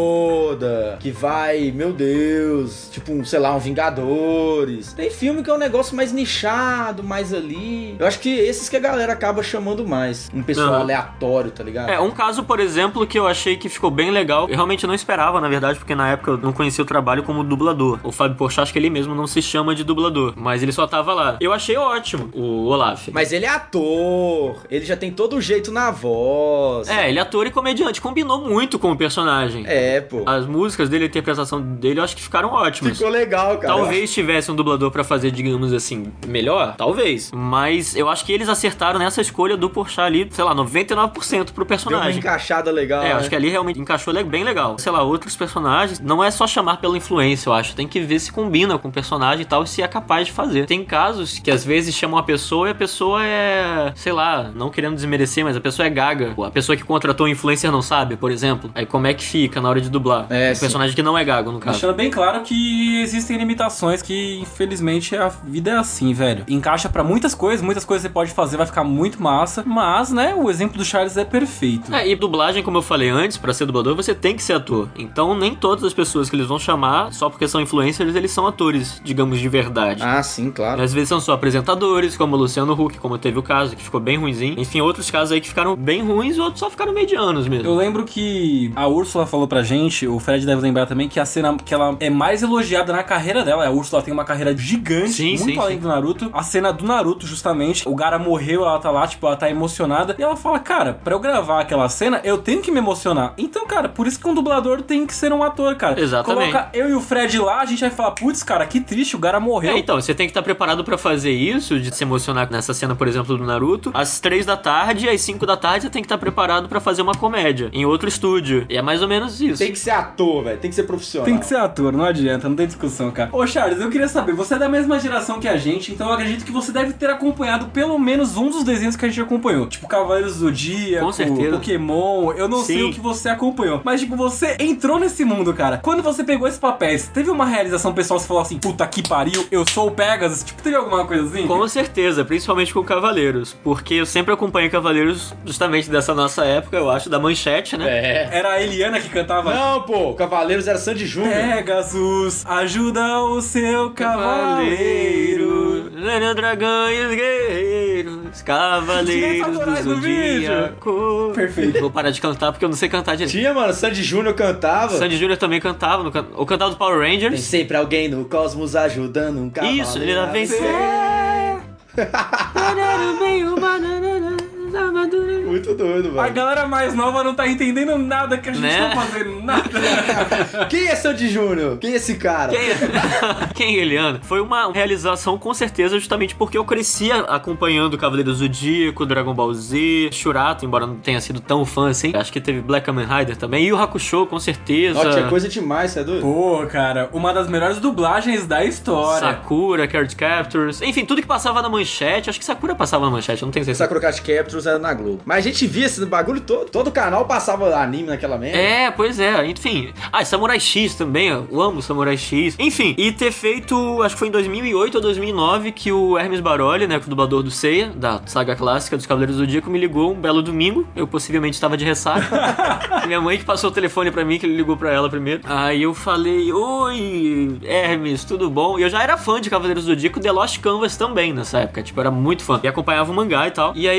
toda, que vai, meu Deus, tipo, um, sei lá, um Vingadores. Tem filme que é um negócio mais nichado, mais ali. Eu acho que esses que a galera acaba chamando mais. Um pessoal Uhum. aleatório, tá ligado? É, um caso, por exemplo, que eu achei que ficou bem legal. Eu realmente não esperava, na verdade, porque na época eu não conhecia o trabalho como dublador. O Fábio Porchat, acho que ele mesmo não se chama de dublador, mas ele só tava lá. Eu achei ótimo, o Olaf. Mas ele é ator, ele já tem todo o jeito na voz. É, ele é ator e comediante, combinou muito com o personagem. É, pô. As músicas dele, a interpretação dele, eu acho que ficaram ótimas. Ficou legal, cara. Talvez tivesse um dublador pra fazer, digamos assim, melhor, talvez. Mas eu acho que eles acertaram nessa escolha do Porchat ali, sei lá, noventa e nove por cento pro Deu uma personagem. encaixada legal. É, né? acho que ali realmente encaixou le- bem legal. Sei lá, outros personagens, não é só chamar pela influência, eu acho. Tem que ver se combina com o personagem e tal, e se é capaz de fazer. Tem casos que às vezes chamam a pessoa e a pessoa é, sei lá, não querendo desmerecer, mas a pessoa é gaga. A pessoa que contratou o influencer não sabe, por exemplo. Aí como é que fica na hora de dublar? É, um sim. personagem que não é gago, no caso. Deixando bem claro que existem limitações que, infelizmente, a vida é assim, velho. Encaixa pra muitas coisas, muitas coisas você pode fazer, vai ficar muito massa, mas, né, o exemplo do Charles é perfeito. É, e dublagem, como eu falei antes, pra ser dublador você tem que ser ator. Então nem todas as pessoas que eles vão chamar, só porque são influencers, eles são atores, digamos, de verdade. Ah, sim, claro. Às vezes são só apresentadores, como o Luciano Huck, como teve o caso, que ficou bem ruinzinho. Enfim, outros casos aí que ficaram bem ruins e outros só ficaram medianos mesmo. Eu lembro que a Úrsula falou pra gente, o Fred deve lembrar também, que a cena que ela é mais elogiada na carreira dela. A Úrsula tem uma carreira gigante, Sim, muito sim, além sim. do Naruto. A cena do Naruto, justamente, o Gaara morreu, ela tá lá, tipo, ela tá emocionada. E ela fala, cara, pra eu gravar aquela cena, eu tenho que me emocionar. Então, cara, por isso que um dublador tem que ser um ator, cara. Exatamente. Coloca eu e o Fred lá, a gente vai falar, putz, cara, que triste, o Gaara morreu. É, então, você tem que estar preparado pra fazer isso, de se emocionar nessa cena, por exemplo, do Naruto. Às três da tarde, às cinco da tarde, você tem que estar preparado pra fazer uma comédia em outro estúdio. E é mais ou menos isso. Tem que ser ator, velho. Tem que ser profissional. Tem que ser ator, não adianta, não tem discussão, cara. Ô, Charles, eu queria saber, você é da mesma geração que a gente, então eu acredito que você deve ter acompanhado pelo menos um dos desenhos que a gente acompanhou. Tipo, Cavaleiros do Zodíaco, Com certeza. Pokémon, eu não Sim. sei o que você acompanhou. Mas, tipo, você entrou nesse mundo, cara. Quando você pegou esses papéis, teve uma realização pessoal, você falou assim, puta que pariu, eu sou o Pegasus? Tipo, teve alguma coisa assim? Com certeza, principalmente com Cavaleiros. Porque eu sempre acompanhei Cavaleiros justamente dessa nossa época, eu acho, da Manchete, né? É. Era a Eliana que cantava... Não, pô. Cavaleiros era Sandy Júnior. Pegasus, ajuda o seu cavaleiro. Cavaleiro, dragões guerreiros, cavaleiros do Samurais no Zodíaco. Perfeito. Vou parar de cantar porque eu não sei cantar direito. Tinha, mano. Sandy Júnior cantava. Sandy Júnior também cantava, no can... ou cantava do Power Tem Rangers. sempre alguém no cosmos ajudando um cavaleiro. Isso, ele era a vencer. Muito doido, A velho. galera mais nova não tá entendendo nada que a gente Né? tá fazendo, nada. Quem é Sandy Júnior? Quem é esse cara? Quem, Quem é Eliana? Foi uma realização com certeza justamente porque eu crescia acompanhando Cavaleiros do Zodíaco, Dragon Ball Z, Shurato, embora não tenha sido tão fã assim. Acho que teve Black Kamen Rider também. E o Hakusho, com certeza. Ó, tinha coisa demais, você é doido? Pô, cara, uma das melhores dublagens da história. Sakura, Card Captors. Enfim, tudo que passava na Manchete. Acho que Sakura passava na Manchete, eu não tenho certeza. Sakura Card Captors era na Globo. Mas a gente via esse bagulho todo. Todo canal passava anime naquela merda. É, pois é, enfim. Ah, Samurai X também, eu amo Samurai X. Enfim, e ter feito, acho que foi em dois mil e oito ou dois mil e nove que o Hermes Baroli, né, o dublador do Seiya, da saga clássica dos Cavaleiros do Zodíaco, me ligou um belo domingo. Eu possivelmente estava de ressaca. Minha mãe que passou o telefone pra mim, que ele ligou pra ela primeiro. Aí eu falei, oi, Hermes, tudo bom? E eu já era fã de Cavaleiros do Zodíaco, The Lost Canvas também nessa época, tipo, eu era muito fã. E acompanhava o mangá e tal. E aí ele me ligou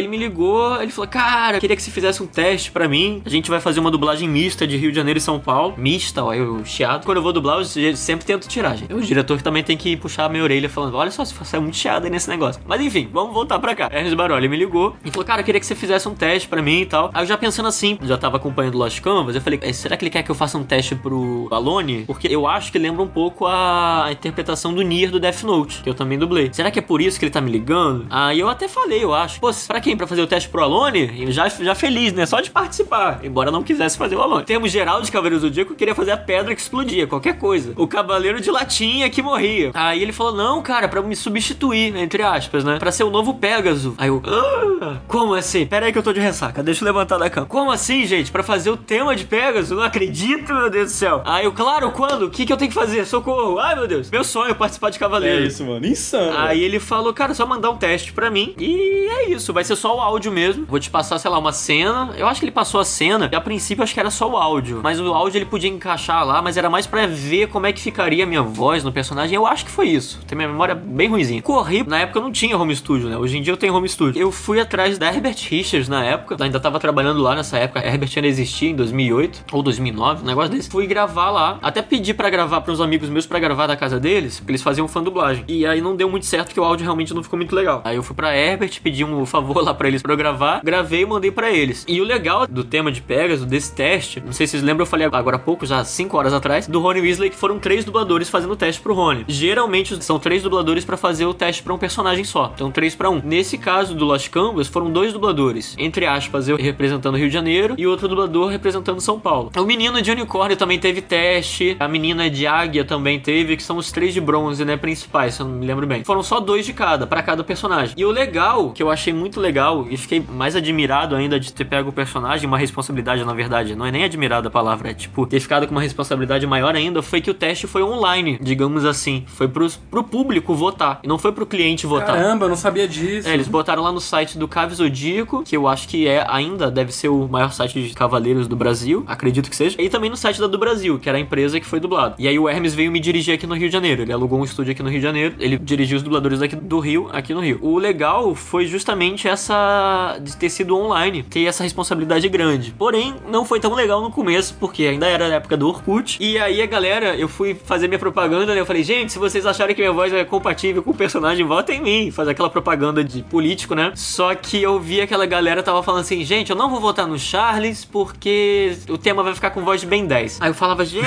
ligou, ele falou, cara, queria que você fizesse um teste pra mim. A gente vai fazer uma dublagem mista de Rio de Janeiro e São Paulo. Mista, ó, eu chiado. Quando eu vou dublar, eu sempre tento tirar, gente. O diretor que também tem que puxar a minha orelha falando, olha só, você é muito chiado aí nesse negócio. Mas enfim, vamos voltar pra cá. Hermes Baroli me ligou e falou, cara, eu queria que você fizesse um teste pra mim e tal. Aí eu já pensando assim, já tava acompanhando Lost Canvas, eu falei, será que ele quer que eu faça um teste pro Alone? Porque eu acho que lembra um pouco a interpretação do Nier do Death Note, que eu também dublei. Será que é por isso que ele tá me ligando? Aí eu até falei, eu acho, pô, pra quem? Pra fazer o teste pro Alone? Eu já, já feliz, né? Só de participar, embora não quisesse fazer o Alone. Em termos geral de Cavaleiros do Zodíaco, eu queria fazer a pedra que explodia, qualquer coisa. O cavaleiro de latinha que morria. Aí ele falou, não, cara, pra me substituir, entre aspas, né? Pra ser o novo Pégaso. Aí eu, ah, como assim? Pera aí que eu tô de ressaca, deixa eu levantar da cama. Como assim, gente? Pra fazer o tema de Pégaso? Não acredito, meu Deus do céu. Aí eu, claro, quando? O que que eu tenho que fazer? Socorro. Ai, meu Deus. Meu sonho é participar de Cavaleiro. É isso, mano. Insano. Aí ele falou, cara, só mandar um teste pra mim. E é isso, vai ser só o áudio mesmo. Vou te passar, sei lá, uma cena. Eu acho que ele passou a cena. E a princípio, acho que era só o áudio. Mas o áudio ele podia encaixar lá, mas era mais pra ver como é que ficaria a minha voz no personagem. Eu acho que foi isso. Tem minha memória bem ruimzinha. Corri, na época eu não tinha home studio, né? Hoje em dia eu tenho home studio. Eu fui atrás da Herbert Richards na época. Eu ainda tava trabalhando lá nessa época. A Herbert ainda existia em dois mil e oito ou dois mil e nove, um negócio desse. Fui gravar lá. Até pedi pra gravar pra uns amigos meus pra gravar da casa deles, porque eles faziam fã dublagem. E aí não deu muito certo, porque o áudio realmente não ficou muito legal. Aí eu fui pra Herbert, pedi um favor lá pra eles pra eu gravar. Gravei e mandei pra eles. E o legal do tema de Pégaso, desse teste, não sei se vocês lembram, eu falei agora há pouco, já cinco horas atrás, do Rony Weasley, que foram três dubladores fazendo o teste pro Rony. Geralmente são três dubladores pra fazer o teste pra um personagem só. Então três pra um. Nesse caso do Lost Canvas, foram dois dubladores. Entre aspas, eu representando Rio de Janeiro e outro dublador representando São Paulo. O menino de unicórnio também teve teste. A menina de águia também teve, que são os três de bronze, né, principais, se eu não me lembro bem. Foram só dois de cada, pra cada personagem. E o legal, que eu achei muito legal, e fiquei mais admirado ainda de ter pego o personagem, uma responsabilidade, na verdade, não é nem admirado a palavra, é tipo, ter ficado com uma responsabilidade maior ainda, foi que o teste foi online, digamos assim. Foi pros, pro público votar, e não foi pro cliente votar. Caramba, eu não sabia disso. É, eles botaram lá no site do Cave Zodíaco, que eu acho que é ainda, deve ser o maior site de cavaleiros do Brasil, acredito que seja, e também no site da do Brasil, que era a empresa que foi dublado. E aí o Hermes veio me dirigir aqui no Rio de Janeiro, ele alugou um estúdio aqui no Rio de Janeiro, ele dirigiu os dubladores daqui do Rio, aqui no Rio. O legal foi justamente essa de ter sido online, ter essa responsabilidade grande. Porém, não foi tão legal no começo, porque ainda era na época do Orkut, e aí a galera, eu fui fazer minha propaganda, né, eu falei, gente, se vocês acharem que minha voz é compatível com o personagem, votem em mim, fazer aquela propaganda de político, né? Só que eu vi aquela galera tava falando assim, gente, eu não vou votar no Charles, porque o tema vai ficar com voz de Ben dez. Aí eu falava, gente,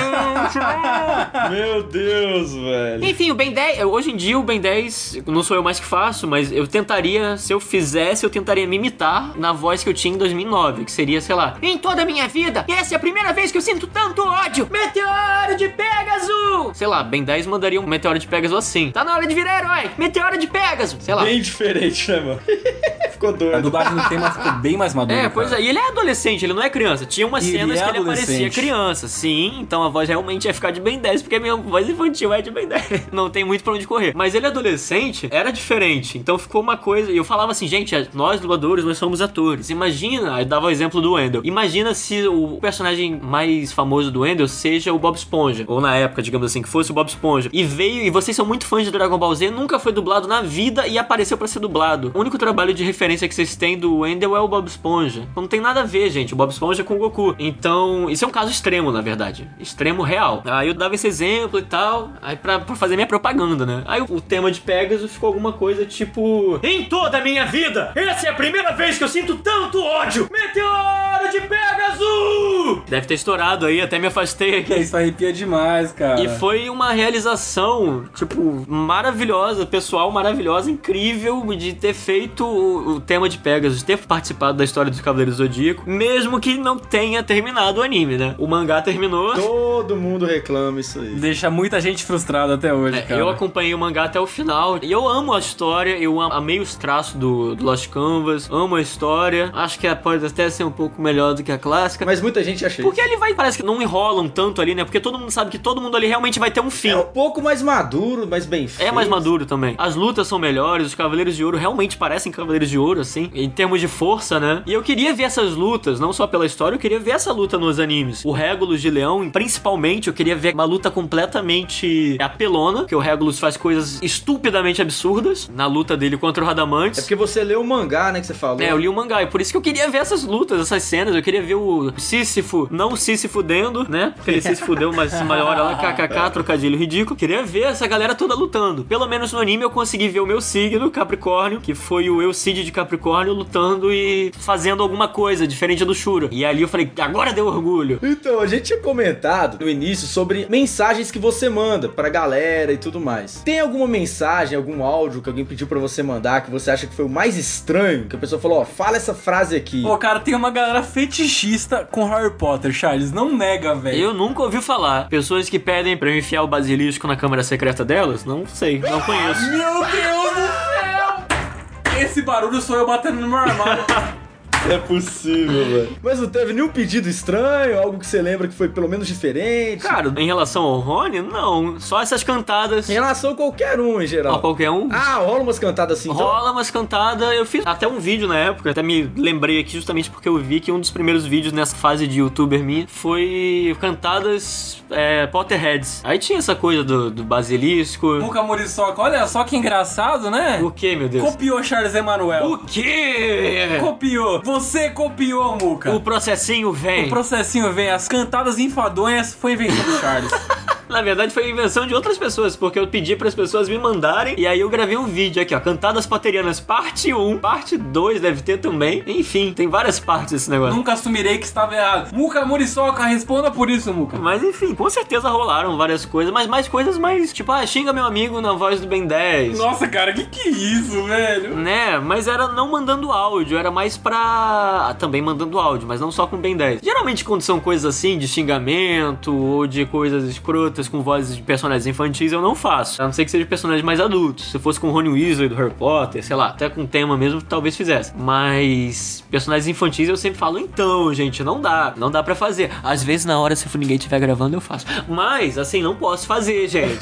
não! Meu Deus, velho. Enfim, o Ben dez, hoje em dia o Ben dez, não sou eu mais que faço, mas eu tentaria, se eu fizesse, eu tentaria me imitar na voz que eu tinha em dois mil e nove, que seria, sei lá, em toda a minha vida, essa é a primeira vez que eu sinto tanto ódio, Meteoro de Pégaso! Sei lá, Ben dez mandaria um Meteoro de Pégaso assim, tá na hora de virar herói, Meteoro de Pégaso! Sei lá. Bem diferente, né, mano? Ficou doido. A dublagem do tema ficou bem mais madura. É, pois cara. é, e ele é adolescente, ele não é criança. Tinha umas Ele cenas é que ele adolescente. aparecia criança, sim, então a voz realmente ia ficar de Ben dez, porque a minha voz infantil é de Ben dez. Não tem muito pra onde correr. Mas ele adolescente era diferente, então ficou uma coisa. E eu falava assim, gente, nós dubladores, nós somos atores. Imagina, eu dava o exemplo do Wendell. Imagina se o personagem mais famoso do Wendell seja o Bob Esponja, ou na época, digamos assim, que fosse o Bob Esponja. E veio, e vocês são muito fãs de Dragon Ball Z, nunca foi dublado na vida e apareceu pra ser dublado. O único trabalho de referência que vocês têm do Wendell é o Bob Esponja. Não tem nada a ver, gente, o Bob Esponja com o Goku. Então, isso é um caso extremo, na verdade. Extremo real. Aí eu dava esse exemplo e tal, aí pra, pra fazer minha propaganda, né? Aí o tema de Pégaso ficou alguma coisa tipo... Em toda a minha vida, essa é a primeira vez que eu sinto tanto ódio! Meteoro de Pégaso! Deve ter estourado aí, até me afastei aqui. Isso arrepia demais, cara. E foi uma realização, tipo, maravilhosa, pessoal, maravilhosa, incrível de ter feito o, o tema de Pégaso, de ter participado da história dos Cavaleiros do Zodíaco, mesmo que não tenha terminado o anime, né? O mangá terminou. Todo mundo reclama isso aí. Deixa muita gente frustrada até hoje, É, cara. eu acompanhei o mangá até o final e eu amo a história, eu am- amei os traços do, do Lost Canvas, amo a história, acho que pode até ser um pouco melhor do que a clássica. Mas muita gente gente acha Porque isso. ele vai, parece que não enrolam tanto ali, né? Porque todo mundo sabe que todo mundo ali realmente vai ter um fim. É um pouco mais maduro, mais bem feito. É mais maduro também. As lutas são melhores, os Cavaleiros de Ouro realmente parecem Cavaleiros de Ouro, assim, em termos de força, né? E eu queria ver essas lutas, não só pela história, eu queria ver essa luta nos animes. O Regulus de Leão, principalmente, eu queria ver uma luta completamente apelona, que o Regulus faz coisas estupidamente absurdas na luta dele contra o Radamantes. É porque você leu o mangá, né, que você falou. É, eu li o mangá, e por isso que eu queria ver essas lutas, essas cenas, eu queria ver o Sísifo, não o Sísifo dendo, né? Porque ele se fudeu uma, uma hora lá, kkk, trocadilho ridículo. Queria ver essa galera toda lutando. Pelo menos no anime eu consegui ver o meu signo, Capricórnio, que foi o Eucide de Capricórnio lutando e fazendo alguma coisa diferente do Shura. E ali eu falei, agora deu orgulho. Então, a gente tinha comentado no início sobre mensagens que você manda pra galera e tudo mais. Tem alguma mensagem, algum áudio que alguém pediu pra você mandar que você acha que foi o mais estranho? Que a pessoa falou, ó, fala essa frase aqui. Pô, cara, tem uma galera fetichista com Harry Potter, Charles. Não nega, velho. Eu nunca ouvi falar. Pessoas que pedem pra eu enfiar o basilisco na câmera secreta delas? Não sei, não conheço. Meu Deus do céu! Esse barulho sou eu batendo no meu armário. É possível, velho. Mas não teve nenhum pedido estranho, algo que você lembra que foi pelo menos diferente? Cara, em relação ao Rony, não. Só essas cantadas. Em relação a qualquer um, em geral. A qualquer um. Ah, rola umas cantadas assim, então? Rola umas cantadas. Eu fiz até um vídeo na época, até me lembrei aqui justamente porque eu vi que um dos primeiros vídeos nessa fase de youtuber minha foi cantadas é, Potterheads. Aí tinha essa coisa do, do basilisco. Muca Muriçoca, olha só que engraçado, né? O que, meu Deus? Copiou Charles Emanuel. O quê? Copiou. Você copiou, Muca. O processinho vem. O processinho vem. As cantadas enfadonhas foi invenção do Charles. Na verdade foi invenção de outras pessoas, porque eu pedi para as pessoas me mandarem e aí eu gravei um vídeo aqui, ó, Cantadas Potterianas parte um, parte dois deve ter também. Enfim, tem várias partes desse negócio. Nunca assumirei que estava errado. Muca Muriçoca, responda por isso, Muca. Mas enfim, com certeza rolaram várias coisas, mas mais coisas mais, tipo, ah, xinga meu amigo na voz do Ben dez. Nossa, cara, que que é isso, velho? Né, mas era não mandando áudio, era mais pra... Ah, também mandando áudio, mas não só com Ben dez. Geralmente quando são coisas assim, de xingamento ou de coisas escrotas com vozes de personagens infantis, eu não faço. A não ser que seja personagens mais adultos. Se fosse com o Rony Weasley do Harry Potter, sei lá, até com tema mesmo, talvez fizesse. Mas personagens infantis eu sempre falo, então, gente, não dá. Não dá pra fazer. Às vezes, na hora, se ninguém estiver gravando, eu faço. Mas, assim, não posso fazer, gente.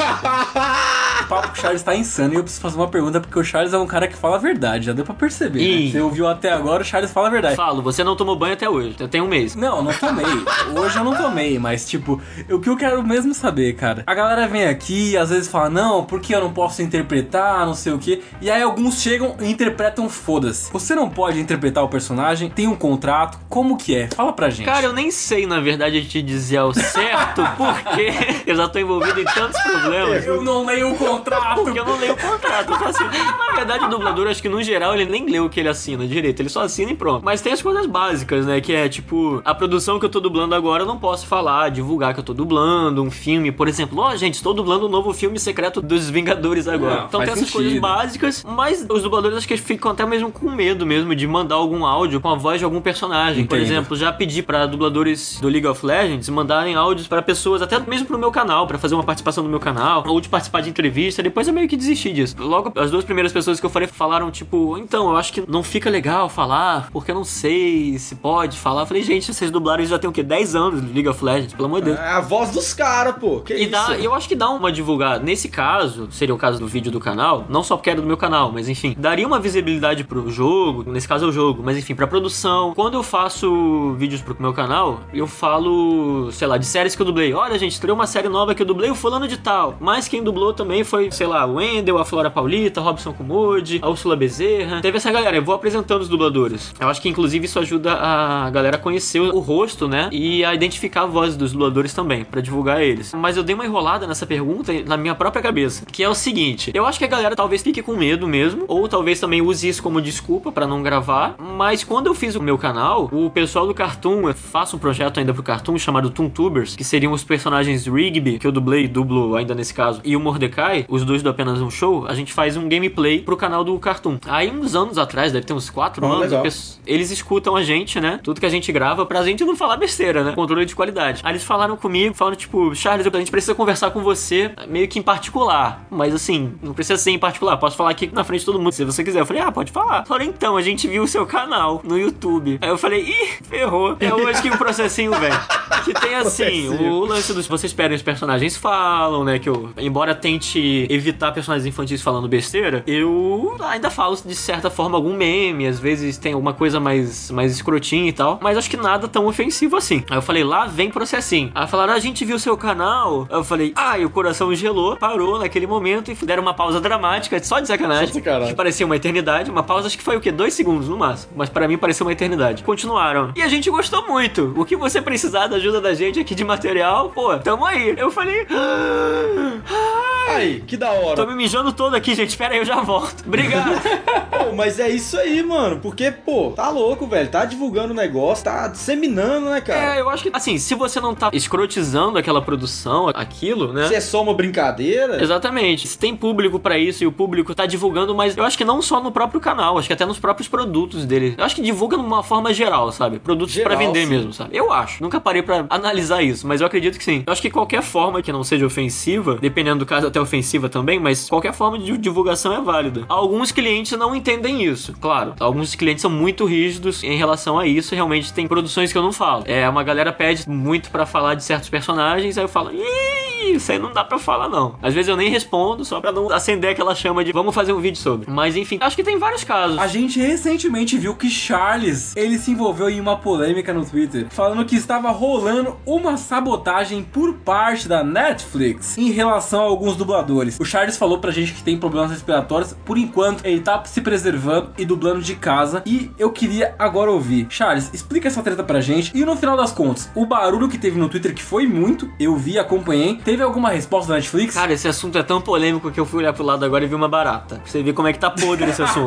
O papo com o Charles tá insano e eu preciso fazer uma pergunta, porque o Charles é um cara que fala a verdade, já deu pra perceber, Ih. né? Você ouviu até agora, o Charles fala a verdade. Falo, você não tomou banho até hoje. Tem um mês. Não, não tomei. Hoje eu não tomei, mas tipo, o que eu quero mesmo saber, cara. A galera vem aqui e às vezes fala, não, porque eu não posso interpretar, não sei o que. E aí alguns chegam e interpretam foda-se. Você não pode interpretar o personagem, tem um contrato, como que é? Fala pra gente. Cara, eu nem sei, na verdade, te dizer ao certo, porque eu já tô envolvido em tantos problemas. Eu não leio o contrato. Porque eu não leio o contrato. Eu só assino. Na verdade, o dublador, acho que no geral, ele nem lê o que ele assina direito. Ele só assina e pronto. Mas tem as coisas básicas, né? Que é, tipo, a produção que eu tô dublando agora, eu não posso falar, divulgar que eu tô dublando um filme. Por exemplo, ó, oh, gente, estou dublando um novo filme secreto dos Vingadores agora. Não, então tem essas sentido. coisas básicas, mas os dubladores acho que ficam até mesmo com medo mesmo de mandar algum áudio com a voz de algum personagem. Entendo. Por exemplo, já pedi pra dubladores do League of Legends mandarem áudios pra pessoas, até mesmo pro meu canal, pra fazer uma participação no meu canal, ou de participar de entrevista. Depois eu meio que desisti disso. Logo, as duas primeiras pessoas que eu falei falaram, tipo, então, eu acho que não fica legal falar, porque eu não sei se pode falar. Eu falei, gente, vocês dublaram já tem o quê? dez anos no League of Legends, pelo amor de Deus. É a voz dos caras, pô. Que E isso? dá, eu acho que dá uma divulgada. Nesse caso, seria o caso do vídeo do canal, não só porque era do meu canal, mas enfim, daria uma visibilidade pro jogo, nesse caso é o jogo, mas enfim, pra produção. Quando eu faço vídeos pro meu canal, eu falo, sei lá, de séries que eu dublei. Olha, gente, estreou uma série nova que eu dublei o fulano de tal. Mas quem dublou também foi, sei lá, o Wendel, a Flora Paulita, a Robson Kumode, a Úrsula Bezerra. Teve essa galera, eu vou apresentando os dubladores. Eu acho que inclusive isso ajuda a galera a conhecer o rosto, né? E a identificar a voz dos dubladores também, pra divulgar eles. Mas eu dei uma enrolada nessa pergunta na minha própria cabeça, que é o seguinte: eu acho que a galera talvez fique com medo mesmo, ou talvez também use isso como desculpa pra não gravar. Mas quando eu fiz o meu canal, o pessoal do Cartoon, eu faço um projeto ainda pro Cartoon chamado Toontubers, que seriam os personagens Rigby, que eu dublei, dublo ainda nesse caso, e o Mordecai, os dois do Apenas um Show. A gente faz um gameplay pro canal do Cartoon. Aí uns anos atrás, deve ter uns quatro Oh, anos, legal. pesso- eles escutam a gente, né? Tudo que a gente grava pra gente não falar besteira, né? Controle de qualidade. Aí eles falaram comigo, falaram tipo, Charles, a gente precisa conversar com você meio que em particular. Mas assim, não precisa ser em particular. Posso falar aqui na frente de todo mundo, se você quiser. Eu falei, ah, pode falar. Eu falei, então, a gente viu o seu canal no YouTube. Aí eu falei, ih, ferrou. É hoje que o processinho vem. Que tem assim, o lance dos... Vocês esperam os personagens falam, né? Que eu, embora tente evitar personagens infantis falando besteira, eu ainda falo, de certa forma, algum meme. Às vezes tem alguma coisa mais, mais escrotinha e tal. Mas acho que nada tão ofensivo assim. Aí eu falei, lá vem processinho. Aí falaram, a gente viu o seu canal. Aí eu falei, ah, e o coração gelou, parou naquele momento e deram uma pausa dramática, só de sacanagem. Só de sacanagem. Que parecia uma eternidade. Uma pausa, acho que foi o quê? Dois segundos no máximo. Mas pra mim pareceu uma eternidade. Continuaram. E a gente gostou muito. O que você precisar da ajuda da gente aqui de material, pô, tamo aí. Eu falei... Aí, que da hora. Tô me mijando todo aqui, gente. Espera aí, eu já volto. Obrigado. Pô, mas é isso aí, mano. Porque, pô, tá louco, velho. Tá divulgando o negócio, tá disseminando, né, cara? É, eu acho que, assim, se você não tá escrotizando aquela produção, aquilo, né? Se é só uma brincadeira. Exatamente. Se tem público pra isso e o público tá divulgando, mas eu acho que não só no próprio canal, acho que até nos próprios produtos dele. Eu acho que divulga de uma forma geral, sabe? Produtos geral, pra vender sim. mesmo, sabe? Eu acho. Nunca parei pra analisar isso, mas eu acredito que sim. Eu acho que qualquer forma que não seja ofensiva, dependendo do caso até ofensiva também, mas qualquer forma de divulgação é válida. Alguns clientes não entendem isso, claro. Alguns clientes são muito rígidos em relação a isso, realmente tem produções que eu não falo. É, uma galera pede muito pra falar de certos personagens, aí eu falo, ih, isso aí não dá pra falar não. Às vezes eu nem respondo, só pra não acender aquela chama de vamos fazer um vídeo sobre. Mas enfim, acho que tem vários casos. A gente recentemente viu que Charles, ele se envolveu em uma polêmica no Twitter, falando que estava rolando uma sabotagem por parte da Netflix em relação a alguns dubladores. O Charles falou pra gente que tem problemas respiratórios, por enquanto ele tá se preservando e dublando de casa, e eu queria agora ouvir. Charles, explica essa treta pra gente, e no final das contas, o barulho que teve no Twitter, que foi muito, eu vi, acompanhei, teve alguma resposta da Netflix? Cara, esse assunto é tão polêmico que eu fui olhar pro lado agora e vi uma barata. Pra você ver como é que tá podre esse assunto.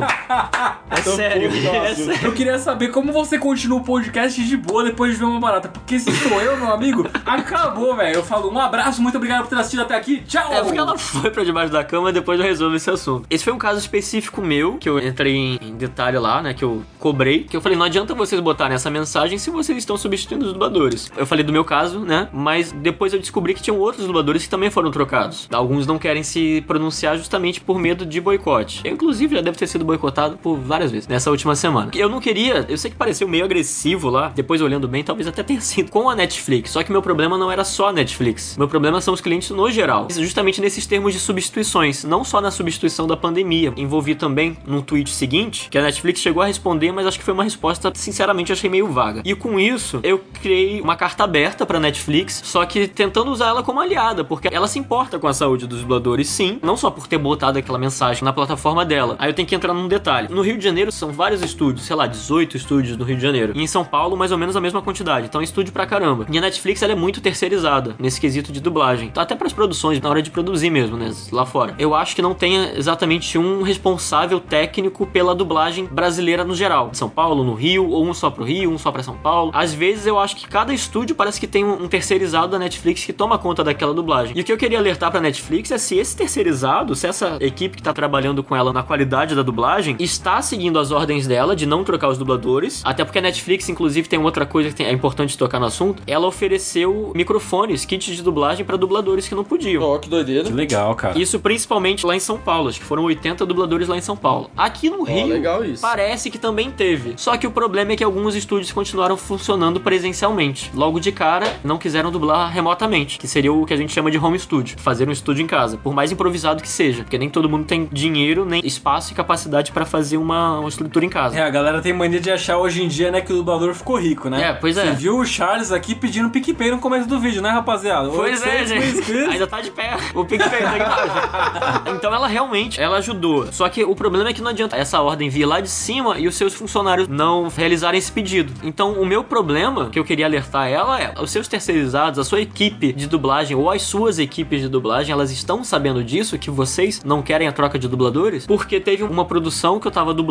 É sério, é sério. Eu queria saber como você continua o podcast de boa depois de ver uma barata, porque se sou eu, meu amigo, acabou, velho. Eu falo um abraço, muito obrigado por ter assistido até aqui, tchau! É porque ela foi pra debaixo da cama e depois eu resolvo esse assunto. Esse foi um caso específico meu, que eu entrei em, em detalhe lá, né, que eu cobrei, que eu falei, não adianta vocês botarem essa mensagem se vocês estão substituindo os dubladores. Eu falei do meu caso, né, mas depois eu descobri que tinham outros dubladores que também foram trocados. Alguns não querem se pronunciar justamente por medo de boicote. Eu, inclusive, já devo ter sido boicotado por várias vezes nessa última semana. Eu não queria, eu sei que pareceu meio agressivo lá, depois olhando bem, talvez até tenha sido com a Netflix, só que meu problema não era só a Netflix. Meu problema são os clientes no geral. Justamente nesses termos de substituições, não só na substituição da pandemia. Envolvi também num tweet seguinte, que a Netflix chegou a responder, mas acho que foi uma resposta, sinceramente, achei meio vaga. E com isso, eu criei uma carta aberta pra Netflix, só que tentando usar ela como aliada, porque ela se importa com a saúde dos dubladores, sim, não só por ter botado aquela mensagem na plataforma dela. Aí eu tenho que entrar num detalhe. No Rio de Janeiro são vários estúdios, sei lá, dezoito estúdios no Rio de Janeiro. E em São Paulo, mais ou menos a mesma quantidade. Então é estúdio pra caramba. E a Netflix, ela é muito terceirizada nesse quesito de dublagem. Então, até pras produções, na hora de produzir mesmo, né, lá fora. Eu acho que não tenha exatamente um responsável técnico pela dublagem brasileira no geral. São Paulo, no Rio, ou um só pro Rio, um só pra São Paulo. Às vezes eu acho que cada estúdio parece que tem um, um terceirizado da Netflix que toma conta daquela dublagem. E o que eu queria alertar pra Netflix é se esse terceirizado, se essa equipe que tá trabalhando com ela na qualidade da dublagem, está seguindo as ordens dela de não trocar os dubladores. Até porque a Netflix, inclusive, tem outra coisa que tem, é importante tocar no assunto. Ela ofereceu microfones, kits de dublagem pra dubladores que não podiam. Ó, oh, que doideira. Que legal, cara. Isso principalmente lá em São Paulo. Acho que foram oitenta dubladores lá em São Paulo. Aqui no oh, Rio, legal isso. Parece que também teve. Só que o problema é que alguns estúdios continuaram funcionando presencialmente. Logo de cara, não quiseram dublar remotamente, que seria o que a gente chama de home studio. Fazer um estúdio em casa, por mais improvisado que seja. Porque nem todo mundo tem dinheiro, nem espaço e capacidade pra fazer uma, uma estrutura em casa. É, a galera tem mania de achar hoje em dia, né, que o dublador ficou rico, né? É, pois é. Você viu o Charles aqui pedindo PicPay no começo do vídeo, né, rapaziada? Pois é, gente. Ainda tá de pé. O PicPay tá aqui. Então ela realmente, ela ajudou. Só que o problema é que não adianta essa ordem vir lá de cima e os seus funcionários não realizarem esse pedido. Então o meu problema, que eu queria alertar ela, é os seus terceirizados, a sua equipe de dublagem ou as suas equipes de dublagem, elas estão sabendo disso, que vocês não querem a troca de dubladores? Porque teve uma produção que eu tava dublando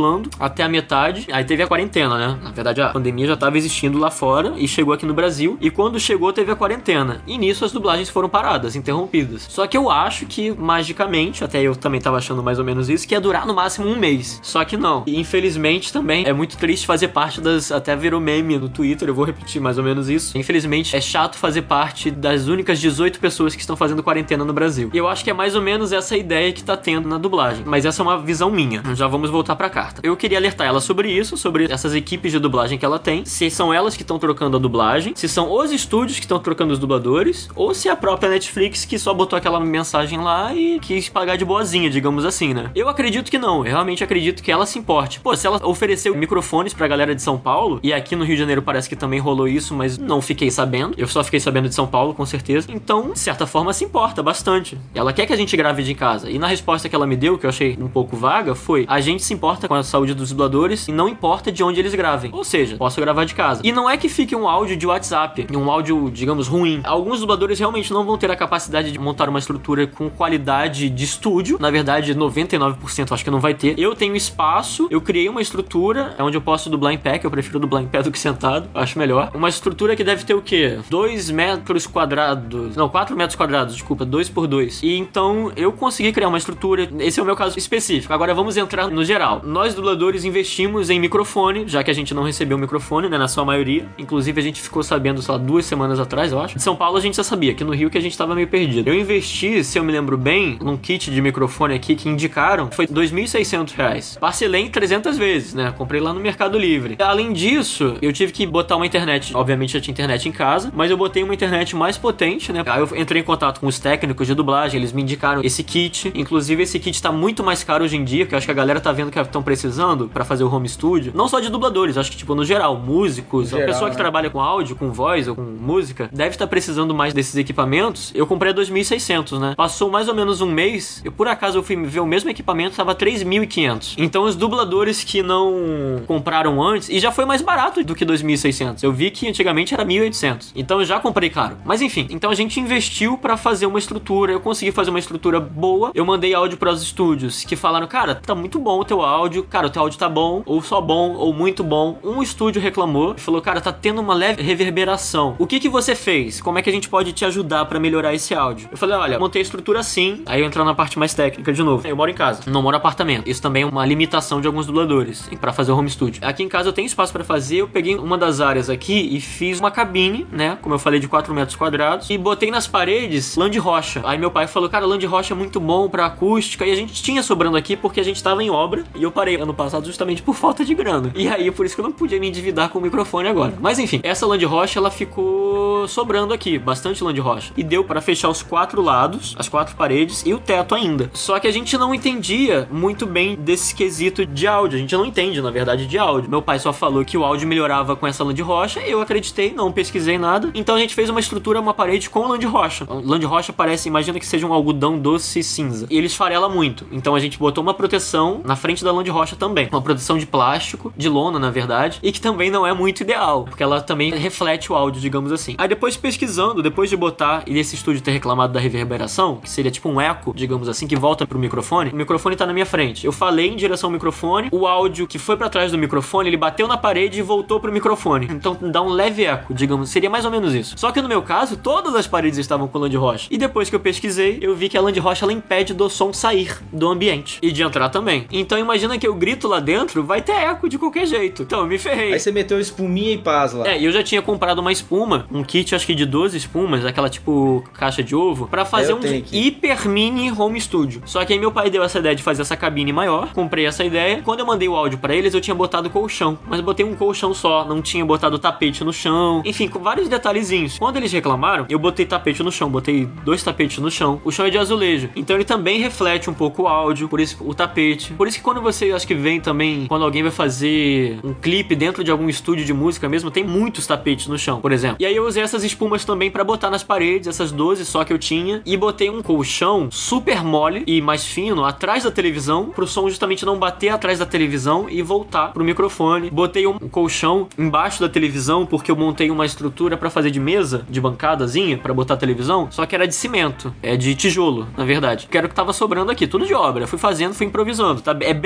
rolando até a metade, aí teve a quarentena, né? Na verdade, a pandemia já tava existindo lá fora e chegou aqui no Brasil, e quando chegou teve a quarentena, e nisso as dublagens foram paradas, interrompidas. Só que eu acho que, magicamente, até eu também tava achando mais ou menos isso, que ia durar no máximo um mês. Só que não. E infelizmente também é muito triste fazer parte das... Até virou meme no Twitter, eu vou repetir mais ou menos isso. Infelizmente é chato fazer parte das únicas dezoito pessoas que estão fazendo quarentena no Brasil. E eu acho que é mais ou menos essa ideia que tá tendo na dublagem. Mas essa é uma visão minha. Já vamos voltar pra carta. Eu queria alertar ela sobre isso, sobre essas equipes de dublagem que ela tem. Se são elas que estão trocando a dublagem, se são os estúdios que estão trocando os dubladores, ou se é a própria Netflix que só botou aquela mensagem lá e quis pagar de boazinha, digamos assim, né? Eu acredito que não. Eu realmente acredito que ela se importe. Pô, se ela ofereceu microfones pra galera de São Paulo, e aqui no Rio de Janeiro parece que também rolou isso, mas não fiquei sabendo. Eu só fiquei sabendo de São Paulo, com certeza. Então, de certa forma, se importa bastante. Ela quer que a gente grave de casa. E na resposta que ela me deu, que eu achei um pouco vaga, foi: a gente se importa com a saúde dos dubladores e não importa de onde eles gravem. Ou seja, posso gravar de casa. E não é que fique um áudio de WhatsApp, um áudio, digamos, ruim. Alguns dubladores realmente não vão ter a capacidade de montar uma estrutura com qualidade de estúdio. Na verdade, noventa e nove por cento acho que não vai ter. Eu tenho espaço, eu criei uma estrutura onde eu posso dublar em pé, que eu prefiro dublar em pé do que sentado, acho melhor. Uma estrutura que deve ter o quê? dois metros quadrados. Não, quatro metros quadrados, desculpa, dois por dois. E então eu consegui criar uma estrutura. Esse é o meu caso específico. Agora vamos entrar no geral. Nós, dubladores, investimos em microfone, já que a gente não recebeu microfone, né, na sua maioria. Inclusive a gente ficou sabendo, sei lá, duas semanas atrás, eu acho. De São Paulo a gente já sabia, aqui no Rio que a gente tava meio perdido. Eu investi, se eu me lembro bem, num kit de microfone aqui que indicaram, foi dois mil e seiscentos reais. Parcelei em trezentas vezes, né? Comprei lá no Mercado Livre. Além disso, eu tive que botar uma internet. Obviamente eu tinha internet em casa, mas eu botei uma internet mais potente, né? Aí eu entrei em contato com os técnicos de dublagem, eles me indicaram esse kit. Inclusive esse kit tá muito mais caro hoje em dia, porque eu acho que a galera tá vendo que estão precisando pra fazer o home studio. Não só de dubladores, acho que tipo no geral, músicos, geral, a pessoa que né? trabalha com áudio, com voz ou com música, deve estar precisando mais desses equipamentos. Eu comprei a dois mil e seiscentos, né? Passou mais ou menos um mês, eu por acaso eu fui ver o mesmo equipamento, tava três mil e quinhentos. Então os dubladores que não compraram antes, e já foi mais barato do que dois mil e seiscentos. Eu vi que antigamente era mil e oitocentos. Então eu já comprei caro. Mas enfim, então a gente investiu pra fazer uma estrutura, eu consegui fazer uma estrutura boa. Eu mandei áudio pros estúdios que falaram: cara, tá muito bom o teu áudio, cara, o teu áudio tá bom, ou só bom, ou muito bom. Um estúdio reclamou e falou: cara, tá tendo uma leve reverberação. O que que você fez? Como é que a gente pode te ajudar pra melhorar esse áudio? Eu falei: olha, montei a estrutura assim. Aí eu entro na parte mais técnica de novo. Eu moro em casa, não moro em apartamento. Isso também é uma limitação de alguns dubladores pra fazer o home studio. Aqui em casa eu tenho espaço pra fazer. Eu peguei uma das áreas aqui e fiz uma cabine, né, como eu falei, de quatro metros quadrados, e botei nas paredes lã de rocha. Aí meu pai falou: cara, lã de rocha é muito bom pra acústica, e a gente tinha sobrando aqui porque a gente tava em obra, e eu parei ano passado justamente por falta de grana. E aí, por isso que eu não podia me endividar com o microfone agora. Mas enfim, essa lã de rocha, ela ficou sobrando aqui, bastante lã de rocha. E deu pra fechar os quatro lados, as quatro paredes e o teto ainda. Só que a gente não entendia muito bem desse quesito de áudio. A gente não entende, na verdade, de áudio. Meu pai só falou que o áudio melhorava com essa lã de rocha, eu acreditei, não pesquisei nada. Então a gente fez uma estrutura, uma parede com lã de rocha. Lã de rocha parece, imagina que seja um algodão doce cinza. E ele esfarela muito. Então a gente botou uma proteção na frente da lã de rocha também. Uma proteção de plástico, de lona, na verdade, e que também não é muito ideal, porque ela também reflete o áudio, digamos assim. Aí depois pesquisando, depois de botar e desse estúdio ter reclamado da reverberação, que seria tipo um eco, digamos assim, que volta pro microfone, o microfone tá na minha frente. Eu falei em direção ao microfone, o áudio que foi pra trás do microfone, ele bateu na parede e voltou pro microfone. Então dá um leve eco, digamos, seria mais ou menos isso. Só que no meu caso, todas as paredes estavam com lã de rocha. E depois que eu pesquisei, eu vi que a lã de rocha, ela impede do som sair do ambiente e de entrar também. Então imagina que eu grito lá dentro, vai ter eco de qualquer jeito. Então eu me ferrei. Aí você meteu espuminha e paz lá. É, eu já tinha comprado uma espuma, um kit acho que de doze espumas, aquela tipo caixa de ovo, pra fazer é, um hiper mini home studio. Só que aí meu pai deu essa ideia de fazer essa cabine maior, comprei essa ideia. Quando eu mandei o áudio pra eles, eu tinha botado colchão, mas eu botei um colchão só, não tinha botado tapete no chão, enfim, com vários detalhezinhos. Quando eles reclamaram, eu botei tapete no chão, botei dois tapetes no chão. O chão é de azulejo, então ele também reflete um pouco o áudio, por isso o tapete. Por isso que quando você, acho que vem também, quando alguém vai fazer um clipe dentro de algum estúdio de música mesmo, tem muitos tapetes no chão, por exemplo. E aí eu usei essas espumas também pra botar nas paredes, essas doze só que eu tinha, e botei um colchão super mole e mais fino atrás da televisão, pro som justamente não bater atrás da televisão e voltar pro microfone. Botei um colchão embaixo da televisão porque eu montei uma estrutura pra fazer de mesa, de bancadazinha, pra botar a televisão, só que era de cimento, é de tijolo, na verdade, que era o que tava sobrando aqui, tudo de obra. Fui fazendo, fui improvisando, tá? É bem improvisado.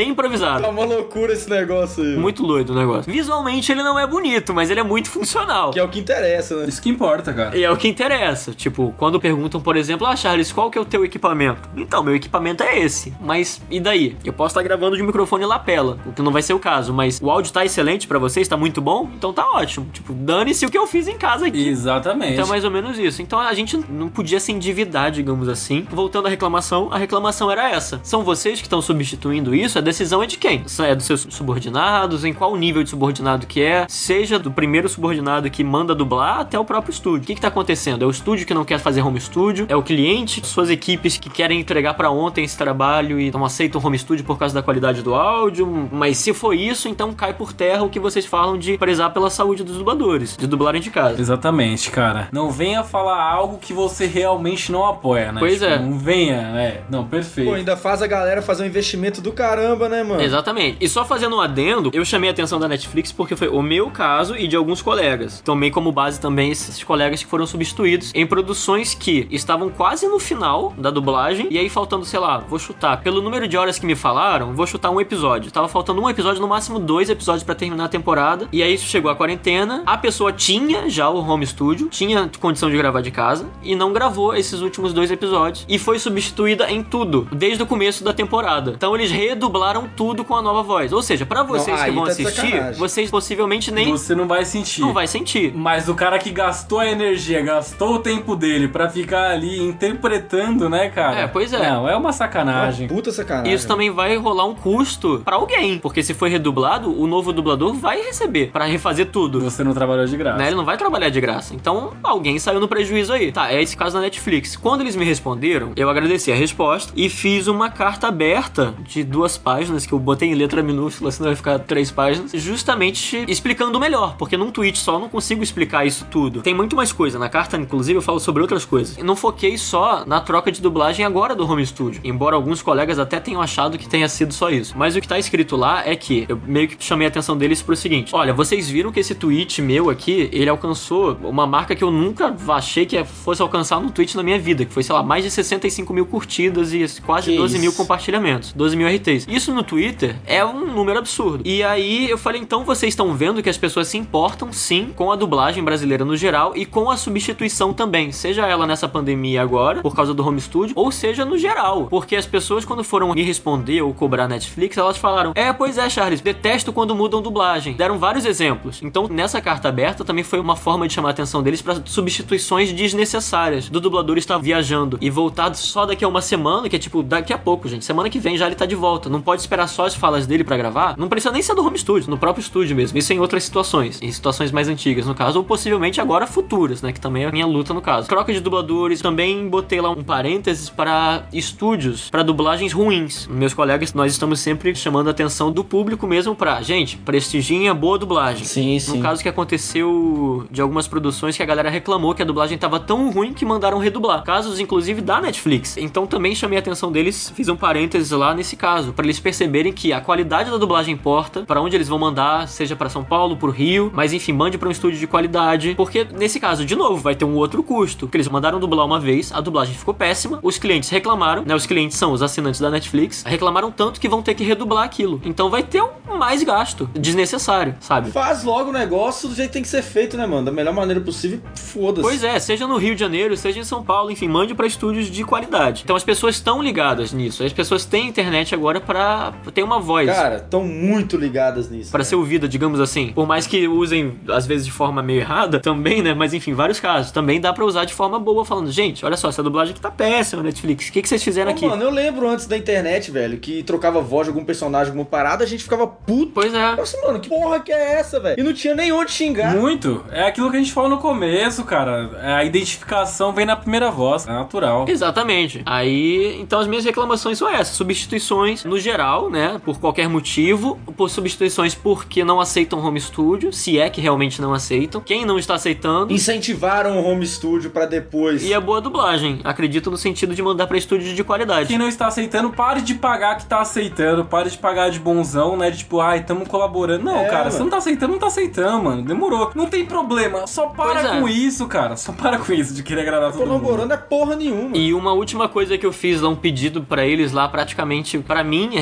pesado. Tá uma loucura esse negócio aí. Muito doido o negócio. Visualmente ele não é bonito, mas ele é muito funcional. Que é o que interessa, né? Isso que importa, cara. E é o que interessa. Tipo, quando perguntam, por exemplo, ah, Charles, qual que é o teu equipamento? Então, meu equipamento é esse. Mas, e daí? Eu posso estar gravando de microfone lapela, o que não vai ser o caso, mas o áudio tá excelente pra vocês, tá muito bom? Então tá ótimo. Tipo, dane-se o que eu fiz em casa aqui. Exatamente. Então é mais ou menos isso. Então a gente não podia se endividar, digamos assim. Voltando à reclamação, a reclamação era essa. São vocês que estão substituindo isso? A decisão é de quem? É dos seus subordinados? Em qual nível de subordinado que é? Seja do primeiro subordinado que manda dublar até o próprio estúdio. O que que tá acontecendo? É o estúdio que não quer fazer home studio? É o cliente? Suas equipes que querem entregar pra ontem esse trabalho e não aceitam home studio por causa da qualidade do áudio? Mas se for isso, então cai por terra o que vocês falam de prezar pela saúde dos dubladores, de dublarem de casa. Exatamente, cara. Não venha falar algo que você realmente não apoia, né? Pois tipo, é. Não venha, é. Não, perfeito. Pô, ainda faz a galera fazer um investimento do caramba, né, mano? Exatamente. E só fazendo um adendo, eu chamei a atenção da Netflix porque foi o meu caso e de alguns colegas. Tomei como base também esses colegas que foram substituídos em produções que estavam quase no final da dublagem e aí faltando, sei lá, vou chutar, pelo número de horas que me falaram, vou chutar um episódio. Tava faltando um episódio, no máximo dois episódios pra terminar a temporada. E aí chegou a quarentena, a pessoa tinha já o home studio, tinha condição de gravar de casa e não gravou esses últimos dois episódios e foi substituída em tudo, desde o começo da temporada. Então eles redublaram tudo com a nova voz. Ou seja, pra vocês Não, que aí vão tá de assistir, sacanagem. vocês possivelmente nem Você não vai sentir. não vai sentir. Mas o cara que gastou a energia, gastou o tempo dele pra ficar ali interpretando, né, cara? É, pois é. Não, é uma Uma sacanagem. puta sacanagem. Isso também vai rolar um custo pra alguém, porque se for redublado, o novo dublador vai receber pra refazer tudo. Você não trabalhou de graça. Né? Ele não vai trabalhar de graça. Então, alguém saiu no prejuízo aí. Tá, é esse caso da Netflix. Quando eles me responderam, eu agradeci a resposta e fiz uma carta aberta de duas páginas, que eu botei em letra minúscula, senão vai ficar três páginas, justamente explicando melhor, porque num tweet só eu não consigo explicar isso tudo. Tem muito mais coisa. Na carta, inclusive, eu falo sobre outras coisas. Eu não foquei só na troca de dublagem agora do home studio, embora alguns colegas até tenham achado que tenha sido só isso. Mas o que tá escrito lá é que eu meio que chamei a atenção deles pro seguinte: olha, vocês viram que esse tweet meu aqui, ele alcançou uma marca que eu nunca achei que fosse alcançar num tweet na minha vida, que foi, sei lá, mais de sessenta e cinco mil curtidas e quase Que doze mil isso? compartilhamentos, doze mil R Ts. Isso no Twitter é um número absurdo. E aí eu falei, então vocês estão vendo que as pessoas se importam sim com a dublagem brasileira no geral e com a substituição também, seja ela nessa pandemia agora, por causa do home studio, ou seja no geral, porque as pessoas quando foram me responder ou cobrar Netflix, elas falaram, é, pois é, Charles, detesto quando mudam dublagem. Deram vários exemplos. Então, nessa carta aberta também foi uma forma de chamar a atenção deles para substituições desnecessárias, do dublador estar viajando e voltado só daqui a uma semana, que é tipo, daqui a pouco, gente, semana que vem já ele tá de volta, não pode esperar só as falas dele pra gravar, não precisa nem ser do home studio, no próprio estúdio mesmo, isso em outras situações, em situações mais antigas no caso, ou possivelmente agora futuras, né, que também é a minha luta no caso. Troca de dubladores, também botei lá um parênteses para estúdios, para dublagens ruins. Meus colegas, nós estamos sempre chamando a atenção do público mesmo pra, gente, prestigiem a boa dublagem. Sim, sim. No caso que aconteceu de algumas produções que a galera reclamou que a dublagem tava tão ruim que mandaram redublar. Casos, inclusive, da Netflix. Então também chamei a atenção deles, fiz um parênteses lá nesse caso, pra eles perceberem que a qualidade da dublagem importa, pra onde eles vão mandar, seja pra São Paulo, pro Rio, mas enfim, mande pra um estúdio de qualidade, porque nesse caso, de novo, vai ter um outro custo, que eles mandaram dublar uma vez, a dublagem ficou péssima, os clientes reclamaram, né, os clientes são os assinantes da Netflix, reclamaram tanto que vão ter que redublar aquilo. Então vai ter um mais gasto, desnecessário, sabe? Faz logo o negócio do jeito que tem que ser feito, né, mano? Da melhor maneira possível, foda-se. Pois é, seja no Rio de Janeiro, seja em São Paulo, enfim, mande pra estúdios de qualidade. Então as pessoas estão ligadas nisso, as pessoas têm internet agora pra ter uma voz. Cara, estão muito ligadas nisso. Pra né? ser ouvida, digamos assim. Por mais que usem, às vezes, de forma meio errada, também, né? Mas enfim, vários casos. Também dá pra usar de forma boa, falando, gente, olha só, essa dublagem aqui tá péssima, Netflix. O que, que vocês fizeram Ô, aqui? Mano, eu lembro antes da internet, velho, que trocava voz de algum personagem, alguma parada, a gente ficava puto. Pois é. Nossa, mano, que porra que é essa, velho? E não tinha nem onde xingar. Muito. É aquilo que a gente falou no começo, cara. A identificação vem na primeira voz. É natural. Exatamente. Aí, então as minhas reclamações são essas. Substituições no geral, né? Por qualquer motivo. Por substituições porque não aceitam home studio. Se é que realmente não aceitam. Quem não está aceitando. Incentivaram o home studio pra depois. E a boa dublagem. Acredito no sentido de mandar pra estúdios de qualidade. Quem não está aceitando, pare de pagar que tá aceitando. Pare de pagar de bonzão, né? De tipo, ai, tamo colaborando. Não, É, cara, mano. você não tá aceitando, não tá aceitando, mano. Demorou. Não tem problema. Só para Pois é. com isso, cara. Só para com isso de querer agradar todo mundo. Colaborando é porra nenhuma. E uma última coisa que eu fiz lá, um pedido pra eles lá, praticamente, pra mim, realmente tava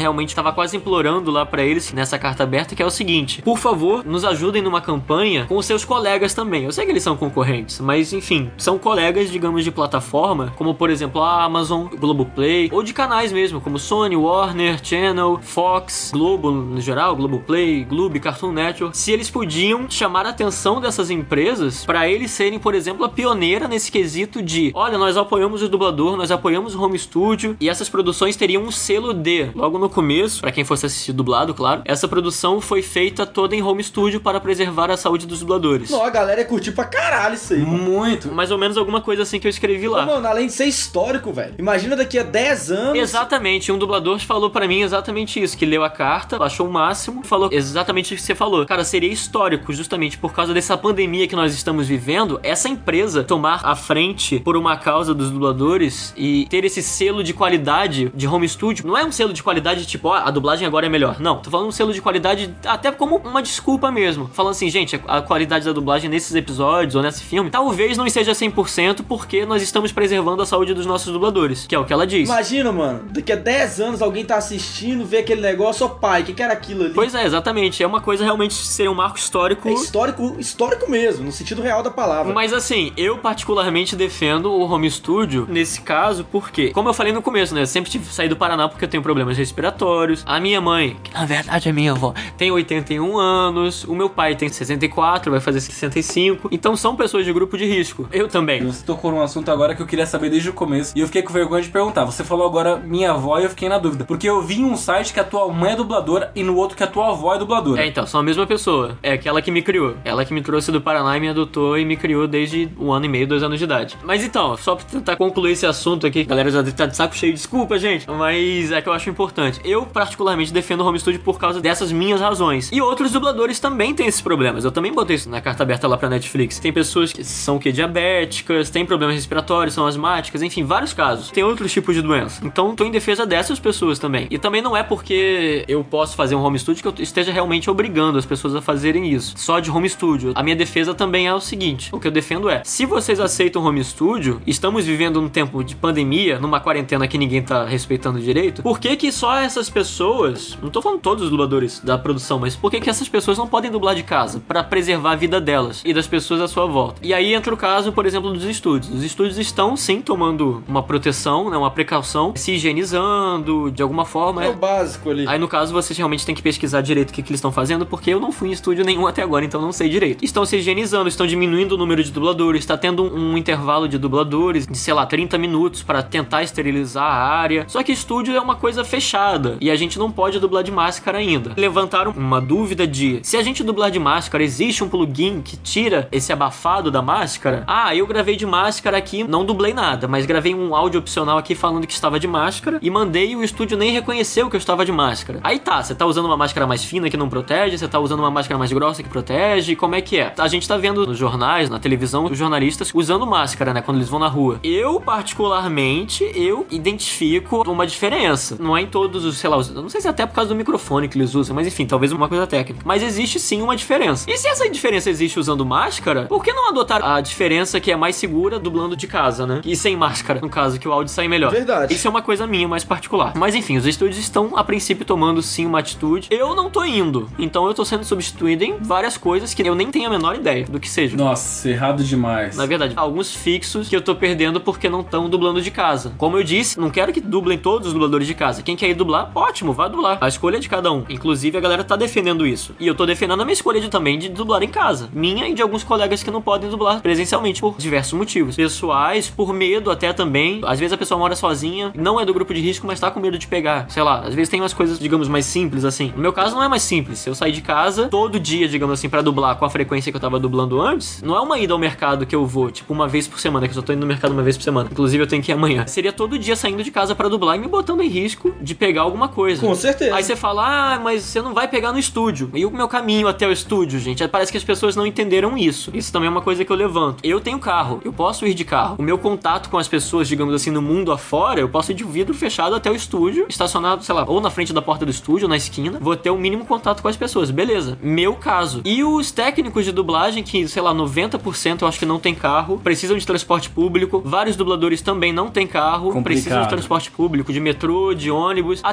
tava quase implorando lá pra eles, nessa carta aberta, que é o seguinte: por favor, nos ajudem numa campanha com os seus colegas também. Eu sei que eles são concorrentes, mas enfim, são colegas, digamos, de plataforma, como por exemplo a Amazon, Globoplay, ou de canais mesmo, como Sony, Warner, Channel, Fox, Globo no geral, Globoplay, Globo, Cartoon Network. Se eles podiam chamar a atenção dessas empresas pra eles serem, por exemplo, a pioneira nesse quesito de: olha, nós apoiamos o dublador, nós apoiamos o home studio, e essas produções teriam um selo de, logo no começo, pra quem fosse assistir dublado, claro, essa produção foi feita toda em home studio para preservar a saúde dos dubladores. Não, a galera curtiu pra caralho isso aí. Mano. Muito. Mais ou menos alguma coisa assim que eu escrevi lá. Ô, mano, além de ser histórico, velho. Imagina daqui a dez anos. Exatamente, um dublador falou pra mim exatamente isso, que leu a carta, achou o máximo, falou exatamente o que você falou. Cara, seria histórico, justamente por causa dessa pandemia que nós estamos vivendo, essa empresa tomar a frente por uma causa dos dubladores e ter esse selo de qualidade de home studio. Não é um selo de qualidade tipo, ó, a dublagem agora é melhor. Não, tô falando um selo de qualidade até como uma desculpa mesmo. Falando assim, gente, a qualidade da dublagem nesses episódios ou nesse filme talvez não esteja cem por cento porque nós estamos preservando a saúde dos nossos dubladores, que é o que ela diz. Imagina, mano, daqui a dez anos alguém tá assistindo, vê aquele negócio, ó, pai, o que que era aquilo ali? Pois é, exatamente. É uma coisa realmente ser um marco histórico. É histórico, histórico mesmo, no sentido real da palavra. Mas assim, eu particularmente defendo o home studio nesse caso, porque, como eu falei no começo, né, eu sempre tive que sair do Paraná porque eu tenho problemas respiratórios. A minha mãe, que na verdade é minha avó, tem oitenta e um anos, o meu pai tem sessenta e quatro, vai fazer sessenta e cinco, então são pessoas de grupo de risco. Eu também. Você tocou num assunto agora que eu queria saber desde o começo e eu fiquei com vergonha de perguntar. Você falou agora minha avó e eu fiquei na dúvida, porque eu vi em um site que a tua mãe é dubladora e no outro que a tua avó é dubladora. É, então, são a mesma pessoa. É aquela que me criou. Ela que me trouxe do Paraná e me adotou e me criou desde um ano e meio, dois anos de idade. Mas então, só pra tentar concluir esse assunto aqui, a galera já tá de saco cheio, desculpa, gente, mas é que eu acho importante. Eu, particularmente, defendo o home studio por causa dessas minhas razões. E outros dubladores também têm esses problemas. Eu também botei isso na carta aberta lá pra Netflix. Tem pessoas que são o quê? Diabéticas, tem problemas respiratórios, são asmáticas, enfim, vários casos. Tem outros tipos de doença. Então, tô em defesa dessas pessoas também. E também não é porque eu posso fazer um home studio que eu esteja realmente obrigando as pessoas a fazerem isso. Só de home studio. A minha defesa também é o seguinte: o que eu defendo é, se vocês aceitam home studio, estamos vivendo um tempo de pandemia, numa quarentena que ninguém tá respeitando direito, por que que só essas pessoas, não tô falando todos os dubladores da produção, mas por que que essas pessoas não podem dublar de casa pra preservar a vida delas e das pessoas à sua volta? E aí entra o caso, por exemplo, dos estúdios. Os estúdios estão sim tomando uma proteção, né, uma precaução, se higienizando de alguma forma. É o básico ali. Aí no caso vocês realmente têm que pesquisar direito o que, que eles estão fazendo, porque eu não fui em estúdio nenhum até agora, então não sei direito. Estão se higienizando, estão diminuindo o número de dubladores, está tendo um, um intervalo de dubladores de, sei lá, trinta minutos para tentar esterilizar a área. Só que estúdio é uma coisa fechada e a gente não pode dublar de máscara ainda. Levantaram uma dúvida de, se a gente dublar de máscara, existe um plugin que tira esse abafado da máscara? Ah, eu gravei de máscara aqui, não dublei nada, mas gravei um áudio opcional aqui falando que estava de máscara e mandei e o estúdio nem reconheceu que eu estava de máscara. Aí tá, você tá usando uma máscara mais fina que não protege, você tá usando uma máscara mais grossa que protege, como é que é? A gente tá vendo nos jornais, na televisão, os jornalistas usando máscara, né, quando eles vão na rua. Eu, particularmente, eu identifico uma diferença. Não é em todos os, sei lá, eu não sei se é até por causa do microfone que eles usam, mas enfim, talvez uma coisa técnica. Mas existe sim uma diferença. E se essa diferença existe usando máscara, por que não adotar a diferença que é mais segura dublando de casa, né? E sem máscara, no caso, que o áudio sai melhor. Verdade. Isso é uma coisa minha, mais particular. Mas enfim, os estúdios estão, a princípio, tomando sim uma atitude. Eu não tô indo. Então eu tô sendo substituído em várias coisas que eu nem tenho a menor ideia do que seja. Nossa, errado demais. Na verdade, alguns fixos que eu tô perdendo porque não estão dublando de casa. Como eu disse, não quero que dublem todos os dubladores de casa. Quem quer ir dublar, ótimo, vá dublar. A escolha é de cada um. Inclusive, a galera tá defendendo isso. E eu tô defendendo a minha escolha de, também de dublar em casa. Minha e de alguns colegas que não podem dublar presencialmente por diversos motivos. Pessoais, por medo até também. Às vezes a pessoa mora sozinha, não é do grupo de risco, mas tá com medo de pegar. Sei lá, às vezes tem umas coisas, digamos, mais simples assim. No meu caso não é mais simples. Eu saí de casa todo dia, digamos assim, pra dublar com a frequência que eu tava dublando antes. Não é uma ida ao mercado que eu vou, tipo, uma vez por semana, que eu só tô indo no mercado uma vez por semana. Inclusive eu tenho que ir amanhã. Seria todo dia saindo de casa pra dublar e me botando em risco de pegar alguma coisa. Com certeza. Aí você fala, ah, mas você não vai pegar no estúdio. E o meu caminho até o estúdio, gente, parece que as pessoas não entenderam isso. Isso também é uma coisa que eu levanto. Eu tenho carro, eu posso ir de carro. O meu contato com as pessoas, digamos assim, no mundo afora, eu posso ir de vidro fechado até o estúdio, estacionado, sei lá, ou na frente da porta do estúdio, ou na esquina. Vou ter o mínimo contato com as pessoas, beleza. Meu caso. E os técnicos de dublagem, que, sei lá, noventa por cento eu acho que não tem carro, precisam de transporte público. Vários dubladores também não tem carro, Complicado. precisam de transporte público, de metrô, de ônibus. Até mesmo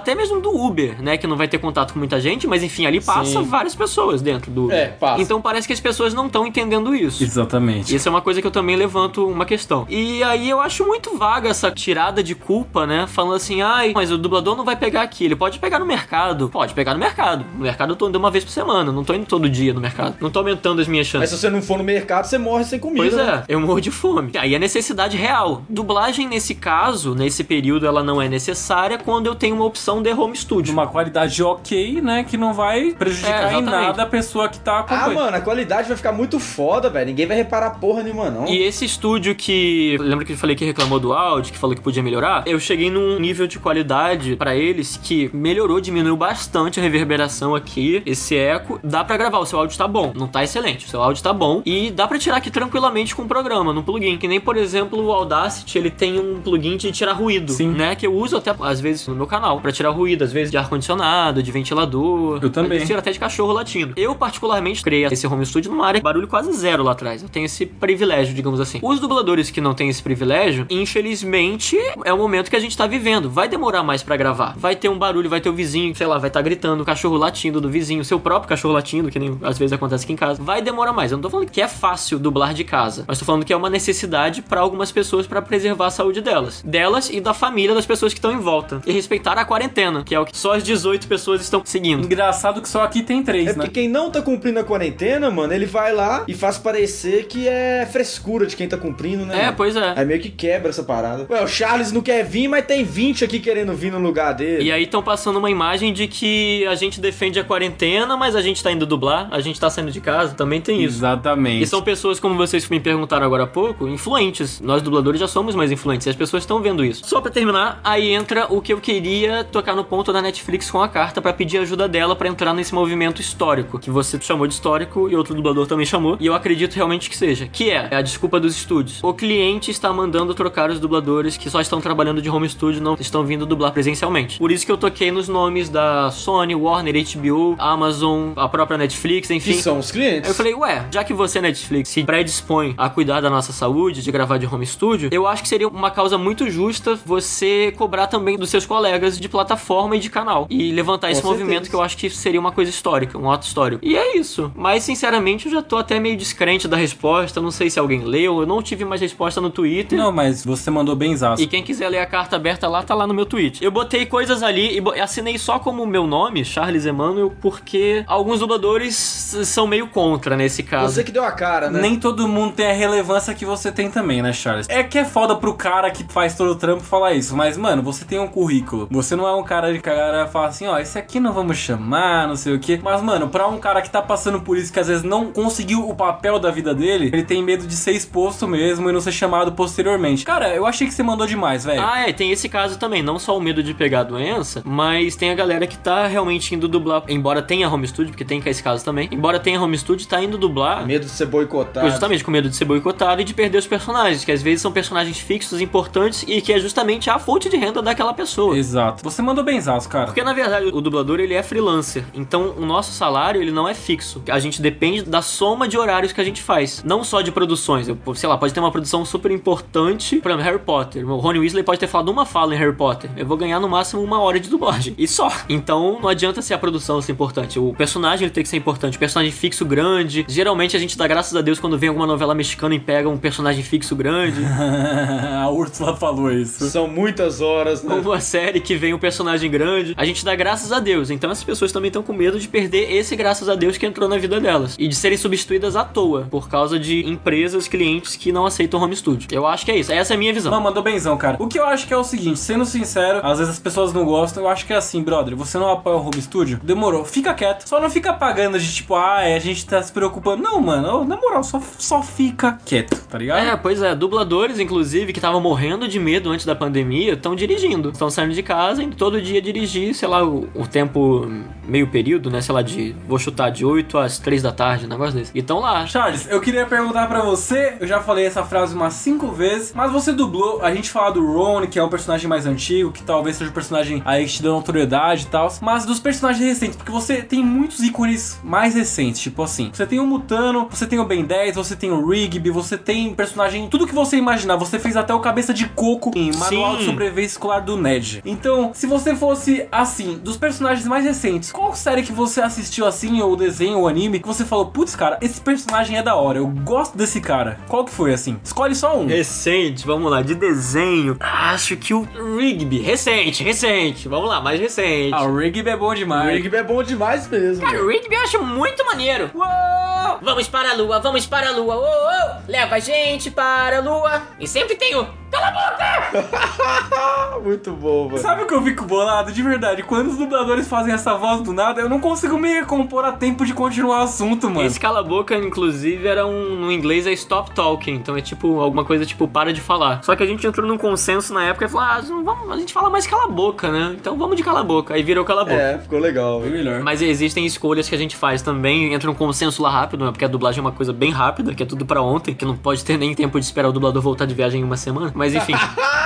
do Uber, né? Que não vai ter contato com muita gente, mas enfim, ali passa Sim. várias pessoas dentro do Uber. É, passa. Então parece que as pessoas não estão entendendo isso. Exatamente. Isso é uma coisa que eu também levanto uma questão. E aí eu acho muito vaga essa tirada de culpa, né? Falando assim, ai, mas o dublador não vai pegar aqui. Ele pode pegar no mercado. Pode pegar no mercado. No mercado eu tô indo uma vez por semana. Não tô indo todo dia no mercado. Não tô aumentando as minhas Mas chances. se você não for no mercado, você morre sem comida. Pois né? é, eu morro de fome. Aí é necessidade real. Dublagem, nesse caso, nesse período, ela não é necessária quando eu tenho uma opção de home De studio. uma qualidade ok, né? Que não vai prejudicar É, em exatamente. nada a pessoa que tá Ah, acompanhando. mano, a qualidade vai ficar muito foda, velho. Ninguém vai reparar porra nenhuma, não. E esse estúdio que... Lembra que eu falei que reclamou do áudio, que falou que podia melhorar? Eu cheguei num nível de qualidade pra eles que melhorou, diminuiu bastante a reverberação aqui, esse eco. Dá pra gravar, o seu áudio tá bom. Não tá excelente, o seu áudio tá bom. E dá pra tirar aqui tranquilamente com o programa, no plugin. Que nem, por exemplo, o Audacity, ele tem um plugin de tirar ruído. Sim. Né? Que eu uso até, às vezes, no meu canal. Pra tirar ruído, às vezes, de ar-condicionado, de ventilador. Eu também. Eu tiro até de cachorro latindo. Eu, particularmente, criei esse home studio numa área de barulho quase zero lá atrás. Eu tenho esse privilégio, digamos assim. Os dubladores que não têm esse privilégio, infelizmente, é o momento que a gente tá vivendo. Vai demorar mais pra gravar. Vai ter um barulho, vai ter o vizinho, sei lá, vai estar tá gritando, o cachorro latindo do vizinho, seu próprio cachorro latindo, que nem às vezes acontece aqui em casa. Vai demorar mais. Eu não tô falando que é fácil dublar de casa, mas tô falando que é uma necessidade pra algumas pessoas pra preservar a saúde delas. Delas e da família das pessoas que estão em volta. E respeitar a quarentena, que é o que só as dezoito pessoas estão seguindo. Engraçado que só aqui tem três, É né? porque quem não tá cumprindo a quarentena, mano, ele vai lá e faz parecer que é frescura de quem tá cumprindo, né? É, mano? pois é. Aí meio que quebra essa parada. Ué, o Charles não quer vir, mas tem vinte aqui querendo vir no lugar dele. E aí estão passando uma imagem de que a gente defende a quarentena, mas a gente tá indo dublar, a gente tá saindo de casa, também tem isso. Exatamente. E são pessoas, como vocês me perguntaram agora há pouco, influentes. Nós dubladores já somos mais influentes e as pessoas estão vendo isso. Só pra terminar, aí entra o que eu queria tocar no ponto da Netflix com a carta pra pedir ajuda dela pra entrar nesse movimento histórico, que você chamou de histórico e outro dublador também chamou, e eu acredito realmente que seja, que é a desculpa dos estúdios. O cliente está mandando trocar os dubladores que só estão trabalhando de home studio, não estão vindo dublar presencialmente. Por isso que eu toquei nos nomes da Sony, Warner, H B O, Amazon, a própria Netflix, enfim. Que são os clientes. Aí eu falei, ué, já que você, Netflix, se predispõe a cuidar da nossa saúde, de gravar de home studio, eu acho que seria uma causa muito justa você cobrar também dos seus colegas de plataforma e de canal. E levantar esse Com movimento, certeza. que eu acho que seria uma coisa histórica, um ato histórico. E é isso. Mas, sinceramente, eu já tô até meio descrente da resposta. Não sei se alguém leu. Eu não tive mais resposta no Twitter. Não, mas você mandou bem zaço. E quem quiser ler a carta aberta lá, tá lá no meu tweet. Eu botei coisas ali e bo- assinei só como meu nome, Charles Emmanuel, porque alguns dubladores são meio contra nesse caso. Você que deu a cara, né? Nem todo mundo tem a relevância que você tem também, né, Charles? É que é foda pro cara que faz todo o trampo falar isso, mas, mano, você tem um currículo. Você não é um cara de cara fala assim, ó, esse aqui não vamos chamar, não sei o quê. Mas, mano, pra um cara que tá passando por isso, que às vezes não conseguiu o papel da vida dele, ele tem medo de ser exposto mesmo e não ser chamado posteriormente. Cara, eu achei que você mandou demais, velho. Ah, é, tem esse caso também, não só o medo de pegar a doença, mas tem a galera que tá realmente indo dublar, embora tenha home studio, porque tem esse caso também, embora tenha home studio, tá indo dublar Medo de ser boicotado. justamente com medo de ser boicotado e de perder os personagens, que às vezes são personagens fixos, importantes e que é justamente a fonte de renda daquela pessoa. Exato. Você mandou bem zaço, cara. Porque na verdade o dublador ele é freelancer, então o nosso salário ele não é fixo. A gente depende da soma de horários que a gente faz, não só de produções. Eu, sei lá, pode ter uma produção super importante, por exemplo, Harry Potter. O Ron Weasley pode ter falado uma fala em Harry Potter. Eu vou ganhar no máximo uma hora de dublagem e só. Então não adianta ser a produção ser importante. O personagem ele tem que ser importante. O personagem fixo grande. Geralmente a gente dá graças a Deus quando vem alguma novela mexicana e pega um personagem fixo grande. A Úrsula falou isso. São muitas horas, né? Ou uma série que vem um personagem grande. A gente dá graças a Deus. Então essas pessoas também estão com medo de perder esse graças a Deus que entrou na vida delas. E de serem substituídas à toa. Por causa de empresas, clientes que não aceitam home studio. Eu acho que é isso. Essa é a minha visão. Não, mandou benzão, cara. O que eu acho que é o seguinte, sendo sincero, às vezes as pessoas não gostam, eu acho que é assim, brother, você não apoia o home studio? Demorou, fica quieto. Só não fica pagando de tipo, ah, a gente tá se preocupando. Não, mano, na moral, só, só fica quieto, tá ligado? É, pois é, dubladores, inclusive, que estavam morrendo de medo antes da pandemia, estão dirigindo. Estão saindo de casa e todo dia dirigir, sei lá, o, o tempo, meio período, né? Sei lá, de, vou chutar, de oito às três da tarde, um negócio desse. E estão lá. Charles, eu queria perguntar pra você, eu já falei essa frase umas cinco vezes, mas você dublou, a gente fala do Ron, que é um personagem mais antigo, que talvez seja um personagem aí que te dá notoriedade e tal, mas dos personagens recentes, porque você tem muitos ícones mais recentes, tipo assim, você tem o Mutano, você tem o Ben dez, você tem o Rigby, você tem personagem, tudo que você imaginar, você fez até o Cabeça de Coco em Manual Sim. de Sobrevivência Escolar do Ned. Então, se você fosse fosse assim, dos personagens mais recentes, qual série que você assistiu assim, ou desenho, ou anime, que você falou, putz, cara, esse personagem é da hora, eu gosto desse cara. Qual que foi assim? Escolhe só um. Recente, vamos lá, de desenho. Acho que o Rigby. Recente, recente. Vamos lá, mais recente. Ah, o Rigby é bom O demais. Rigby é bom demais mesmo. Cara, velho. o Rigby eu acho muito maneiro. Uou! Vamos para a lua, vamos para a lua. Uou, uou! Leva a gente para a lua. E sempre tem o... Cala a boca! Muito bom, velho. Sabe o que eu fico bolado? De verdade, quando os dubladores fazem essa voz do nada, eu não consigo me recompor a tempo de continuar o assunto, mano. Esse cala a boca, inclusive, era um... No inglês é stop talking. Então é tipo, alguma coisa tipo, para de falar. Só que a gente entrou num consenso na época e falou, ah, não vamos, a gente fala mais cala a boca, né? Então vamos de cala a boca. Aí virou cala a boca. É, ficou legal, Foi velho. melhor. Mas existem escolhas que a gente faz também, entra um consenso lá rápido, né? Porque a dublagem é uma coisa bem rápida, que é tudo pra ontem, que não pode ter nem tempo de esperar o dublador voltar de viagem em uma semana. Mas enfim.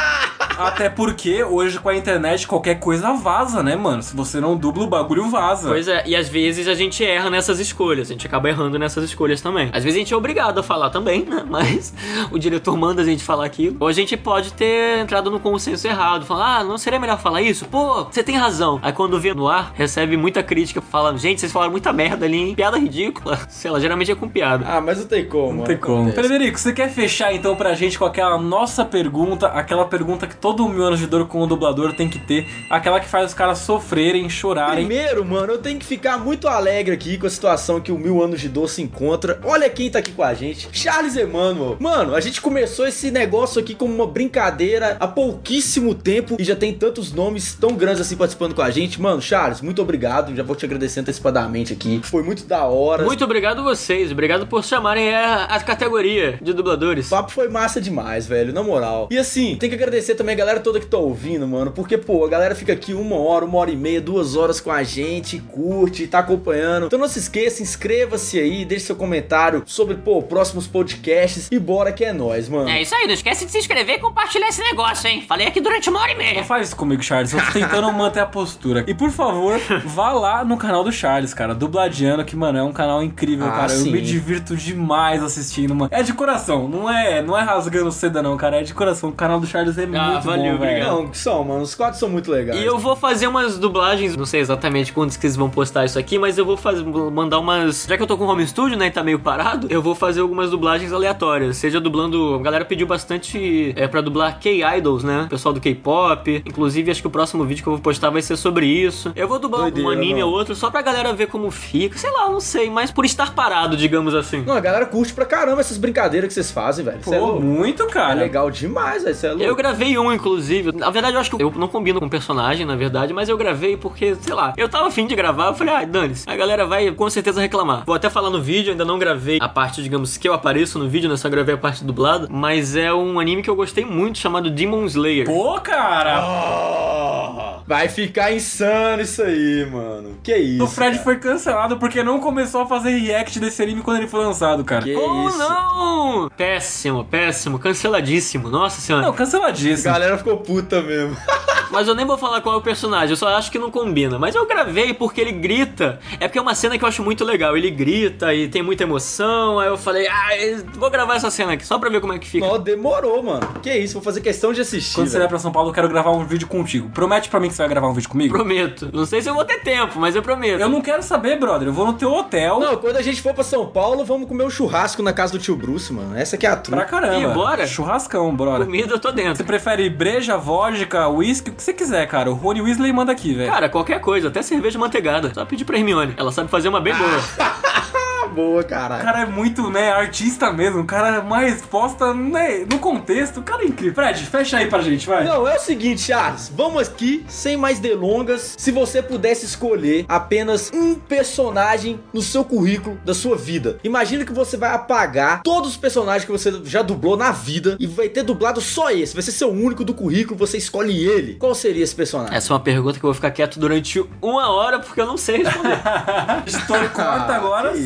Até porque hoje com a internet qualquer coisa vaza, né, mano? Se você não dubla, o bagulho vaza. Pois é, e às vezes a gente erra nessas escolhas, a gente acaba errando nessas escolhas também. Às vezes a gente é obrigado a falar também, né? Mas o diretor manda a gente falar aquilo. Ou a gente pode ter entrado no consenso errado, falar, ah, não seria melhor falar isso? Pô, você tem razão. Aí quando vê no ar, recebe muita crítica falando, gente, vocês falaram muita merda ali, hein? Piada ridícula. Sei lá, geralmente é com piada. Ah, mas não tem como. Não tem como. Frederico, você quer fechar então pra gente com aquela nossa pergunta, aquela pergunta que todo Mil Anos de Dor com o dublador tem que ter, aquela que faz os caras sofrerem, chorarem. Primeiro, mano, eu tenho que ficar muito alegre aqui com a situação que o Mil Anos de Dor se encontra. Olha quem tá aqui com a gente, Charles Emanuel. Mano, a gente começou esse negócio aqui como uma brincadeira há pouquíssimo tempo e já tem tantos nomes tão grandes assim participando com a gente. Mano, Charles, muito obrigado. Já vou te agradecer antecipadamente aqui. Foi muito da hora. Muito obrigado vocês, obrigado por chamarem a, a categoria de dubladores. O papo foi massa demais, velho, na moral. E assim, tem que agradecer também a galera toda que tá ouvindo, mano, porque, pô, a galera fica aqui uma hora, uma hora e meia, duas horas com a gente, curte, tá acompanhando. Então não se esqueça, inscreva-se aí, deixe seu comentário sobre, pô, próximos podcasts e bora que é nóis, mano. É isso aí, não esquece de se inscrever e compartilhar esse negócio, hein? Falei aqui durante uma hora e Não meia. faz isso comigo, Charles. Eu tô tentando manter a postura. E por favor, vá lá no canal do Charles, cara. Dubladiano, que, mano, é um canal incrível, Ah, cara. Eu sim. me divirto demais assistindo, mano. É de coração, não é, não é rasgando seda, não, cara. É de coração. O canal do Charles é Ah, muito valeu, bom, velho. obrigado. Não, que são, mano, os quadros são muito legais. E eu vou fazer umas dublagens, não sei exatamente quando que vocês vão postar isso aqui, mas eu vou fazer, vou mandar umas... Já que eu tô com o home studio, né, e tá meio parado, eu vou fazer algumas dublagens aleatórias. Seja dublando... A galera pediu bastante é, pra dublar K-Idols, né? O pessoal do K-pop. Inclusive, acho que o próximo vídeo que eu vou postar vai ser sobre isso. Eu vou dublar Doideira, um anime mano. ou outro só pra galera ver como fica. Sei lá, não sei, mas por estar parado, digamos assim. Não, a galera curte pra caramba essas brincadeiras que vocês fazem, velho. Cê é Pô, louco. muito, É cara. legal demais, velho. Cê é louco. Eu gravei um, inclusive. Na verdade, eu acho que eu não combino com o personagem, na verdade, mas eu gravei porque, sei lá, eu tava afim de gravar, eu falei, ah, dane-se. A galera vai com certeza reclamar. Vou até falar no vídeo, ainda não gravei a parte, digamos, que eu apareço no vídeo, né? Só gravei a parte dublada, mas é um anime que eu gostei muito, chamado Demon Slayer. Pô, cara. Ah, vai ficar insano isso aí, mano. Que isso? O Fred cara. foi cancelado porque não começou a fazer react desse anime quando ele foi lançado, cara. Que Como isso? não? Péssimo, péssimo, canceladíssimo, nossa senhora. Não, A canceladíssimo. galera ficou puta mesmo. Mas eu nem vou falar qual é o personagem, eu só acho que não combina. Mas eu gravei porque ele grita. É porque é uma cena que eu acho muito legal. Ele grita e tem muita emoção. Aí eu falei, ah, vou gravar essa cena aqui só pra ver como é que fica. Não, demorou, mano. Que isso, vou fazer questão de assistir. Quando você velho. vier pra São Paulo, eu quero gravar um vídeo contigo. Promete pra mim que você vai gravar um vídeo comigo? Prometo. Não sei se eu vou ter tempo, mas eu prometo. Eu não quero saber, brother. Eu vou no teu hotel. Não, quando a gente for pra São Paulo, vamos comer um churrasco na casa do tio Bruce, mano. Essa que é a Pra truca. caramba. E bora? Churrascão, brother. Comida eu tô Você dentro. prefere breja, vodka, whisky, o que você quiser, cara. O Rony Weasley manda aqui, velho. Cara, qualquer coisa, até cerveja manteigada. Só pedir pra Hermione. Ela sabe fazer uma bem boa. Ah, boa, O caralho. cara é muito, né, artista mesmo. O cara é uma resposta, né, no contexto. O cara é incrível. Fred, fecha aí pra gente, vai. Não, é o seguinte, Charles, vamos aqui, sem mais delongas. Se você pudesse escolher apenas um personagem no seu currículo da sua vida, imagina que você vai apagar todos os personagens que você já dublou na vida e vai ter dublado só esse, vai ser seu único do currículo, você escolhe ele. Qual seria esse personagem? Essa é uma pergunta que eu vou ficar quieto durante uma hora porque eu não sei responder. Estou corta agora, que saiba isso, que o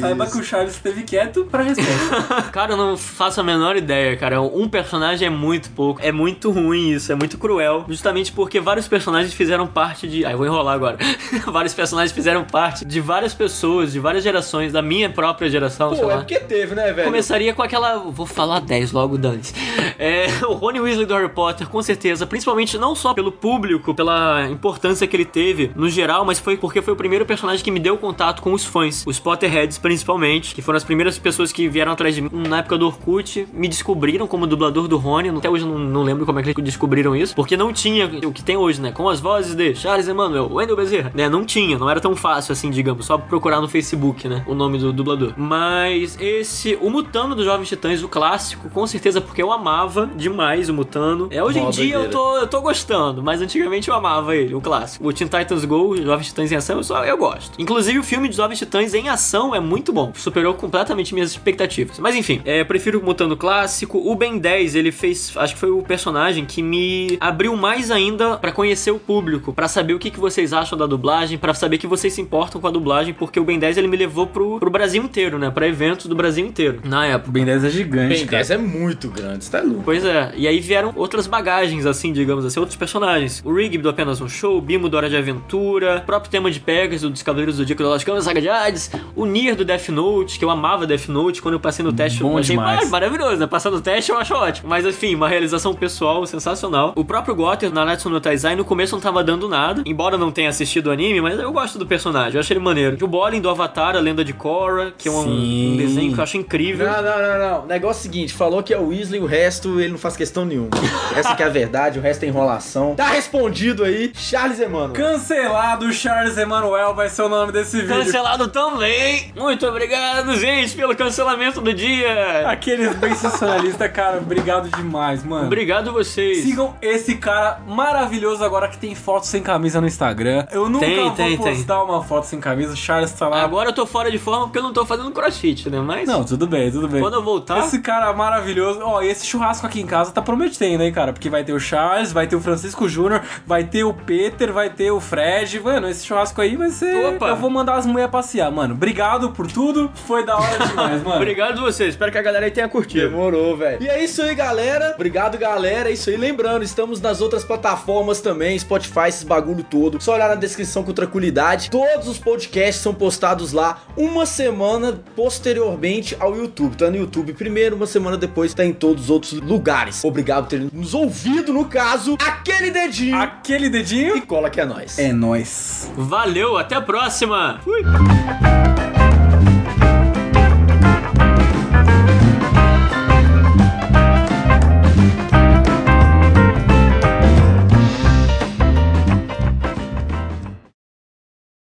o Charles esteve quieto pra resposta. Cara, eu não faço a menor ideia, cara. Um personagem é muito pouco. É muito ruim isso, é muito cruel. Justamente porque vários personagens fizeram parte de... Ah, eu vou enrolar agora. Vários personagens fizeram parte de várias pessoas, de várias gerações, da minha própria geração, Pô, sei é lá. porque teve, né, velho? Começaria com aquela... Vou falar dez logo, Dantes. É, o Rony Weasley do Harry Potter, com certeza. Principalmente não só pelo público, pela importância que ele teve no geral, mas foi porque foi o primeiro personagem que me deu contato com os fãs. Os Potterheads, principalmente, que foram as primeiras pessoas que vieram atrás de mim na época do Orkut, me descobriram como dublador do Rony. Até hoje eu não, não lembro como é que eles descobriram isso, porque não tinha o que tem hoje, né? Com as vozes de Charles Emmanuel, Wendell Bezerra, né? Não tinha, não era tão fácil assim, digamos, só procurar no Facebook, né? O nome do dublador. Mas esse, o Mutano dos Jovens Titãs, o clássico, com certeza, porque eu amava demais o Mutano. É, hoje em dia eu tô, eu tô gostando, mas antigamente eu amava ele, o clássico. O Teen Titans Go, os Jovens Titãs em Ação, eu, só, eu gosto. Inclusive o filme dos Jovens Titãs em Ação é muito bom, superou completamente minhas expectativas. Mas enfim, é, prefiro o Mutano clássico. O Ben dez, ele fez, acho que foi o personagem que me abriu mais ainda pra conhecer o público, pra saber o que, que vocês acham da dublagem, pra saber que vocês se importam com a dublagem, porque o Ben dez ele me levou pro, pro Brasil inteiro, né? Pra eventos do Brasil inteiro, na época. O Ben dez é gigante, Ben dez é muito grande, você tá louco. Pois é, e aí vieram outras bagagens, assim, digamos assim, outros personagens. O Rigby do Apenas um Show, o Bimo do Hora de Aventura, o próprio tema de Pegasus, dos Cavaleiros do Zodíaco da Las Camas, Saga de Hades, o Nier do Death Note, que eu amava Death Note, quando eu passei no teste Bom eu achei demais. mar- maravilhoso, né? Passando o teste eu acho ótimo. Mas enfim, uma realização pessoal sensacional. O próprio Gotter, na Natsu no Taizai, no começo não tava dando nada, embora não tenha assistido o anime, mas eu gosto do personagem, eu achei ele maneiro. O Bolin do Avatar, a Lenda de Korra, que é um, Sim. um desenho que eu acho incrível. Não, não, não, não. Negócio é o seguinte, falou que é o Weasley, o resto ele não faz questão nenhuma. Essa que é a verdade, o resto é enrolação. Tá respondido aí, Charles Emmanuel. Cancelado, Charles Emmanuel vai ser o nome desse vídeo. Cancelado também! Muito obrigado, gente, pelo cancelamento do dia! Aqueles bem sensacionalistas, cara, obrigado demais, mano. Obrigado vocês! Sigam esse cara maravilhoso agora que tem foto sem camisa no Instagram. Eu nunca Tem, vou tem, postar uma foto sem camisa. O Charles tá lá. Agora eu tô fora de forma porque eu não tô fazendo crossfit, né? Mas Não, tudo bem, tudo bem. quando eu voltar... Esse cara maravilhoso. Ó, esse churrasco aqui em casa tá prometendo, hein, cara? Porque vai ter o Charles, vai ter o Francisco Júnior, vai ter o Peter, vai ter o Fred. Mano, esse churrasco aí vai ser... Opa. Eu vou mandar as mulheres passear, mano. Obrigado por tudo. Foi da hora demais, mano. Obrigado vocês, espero que a galera aí tenha curtido. Demorou, velho. E é isso aí, galera. Obrigado, galera. É isso aí. Lembrando, estamos nas outras plataformas também, Spotify, esses bagulho todo. Só olhar na descrição com tranquilidade. Todos os podcasts são postados lá uma semana posteriormente ao YouTube. Tá no YouTube primeiro, uma semana depois tá em todos os outros lugares. Obrigado por ter nos ouvido, no caso. Aquele dedinho. Aquele dedinho. E cola que é nóis. É nóis. Valeu, até a próxima! Fui!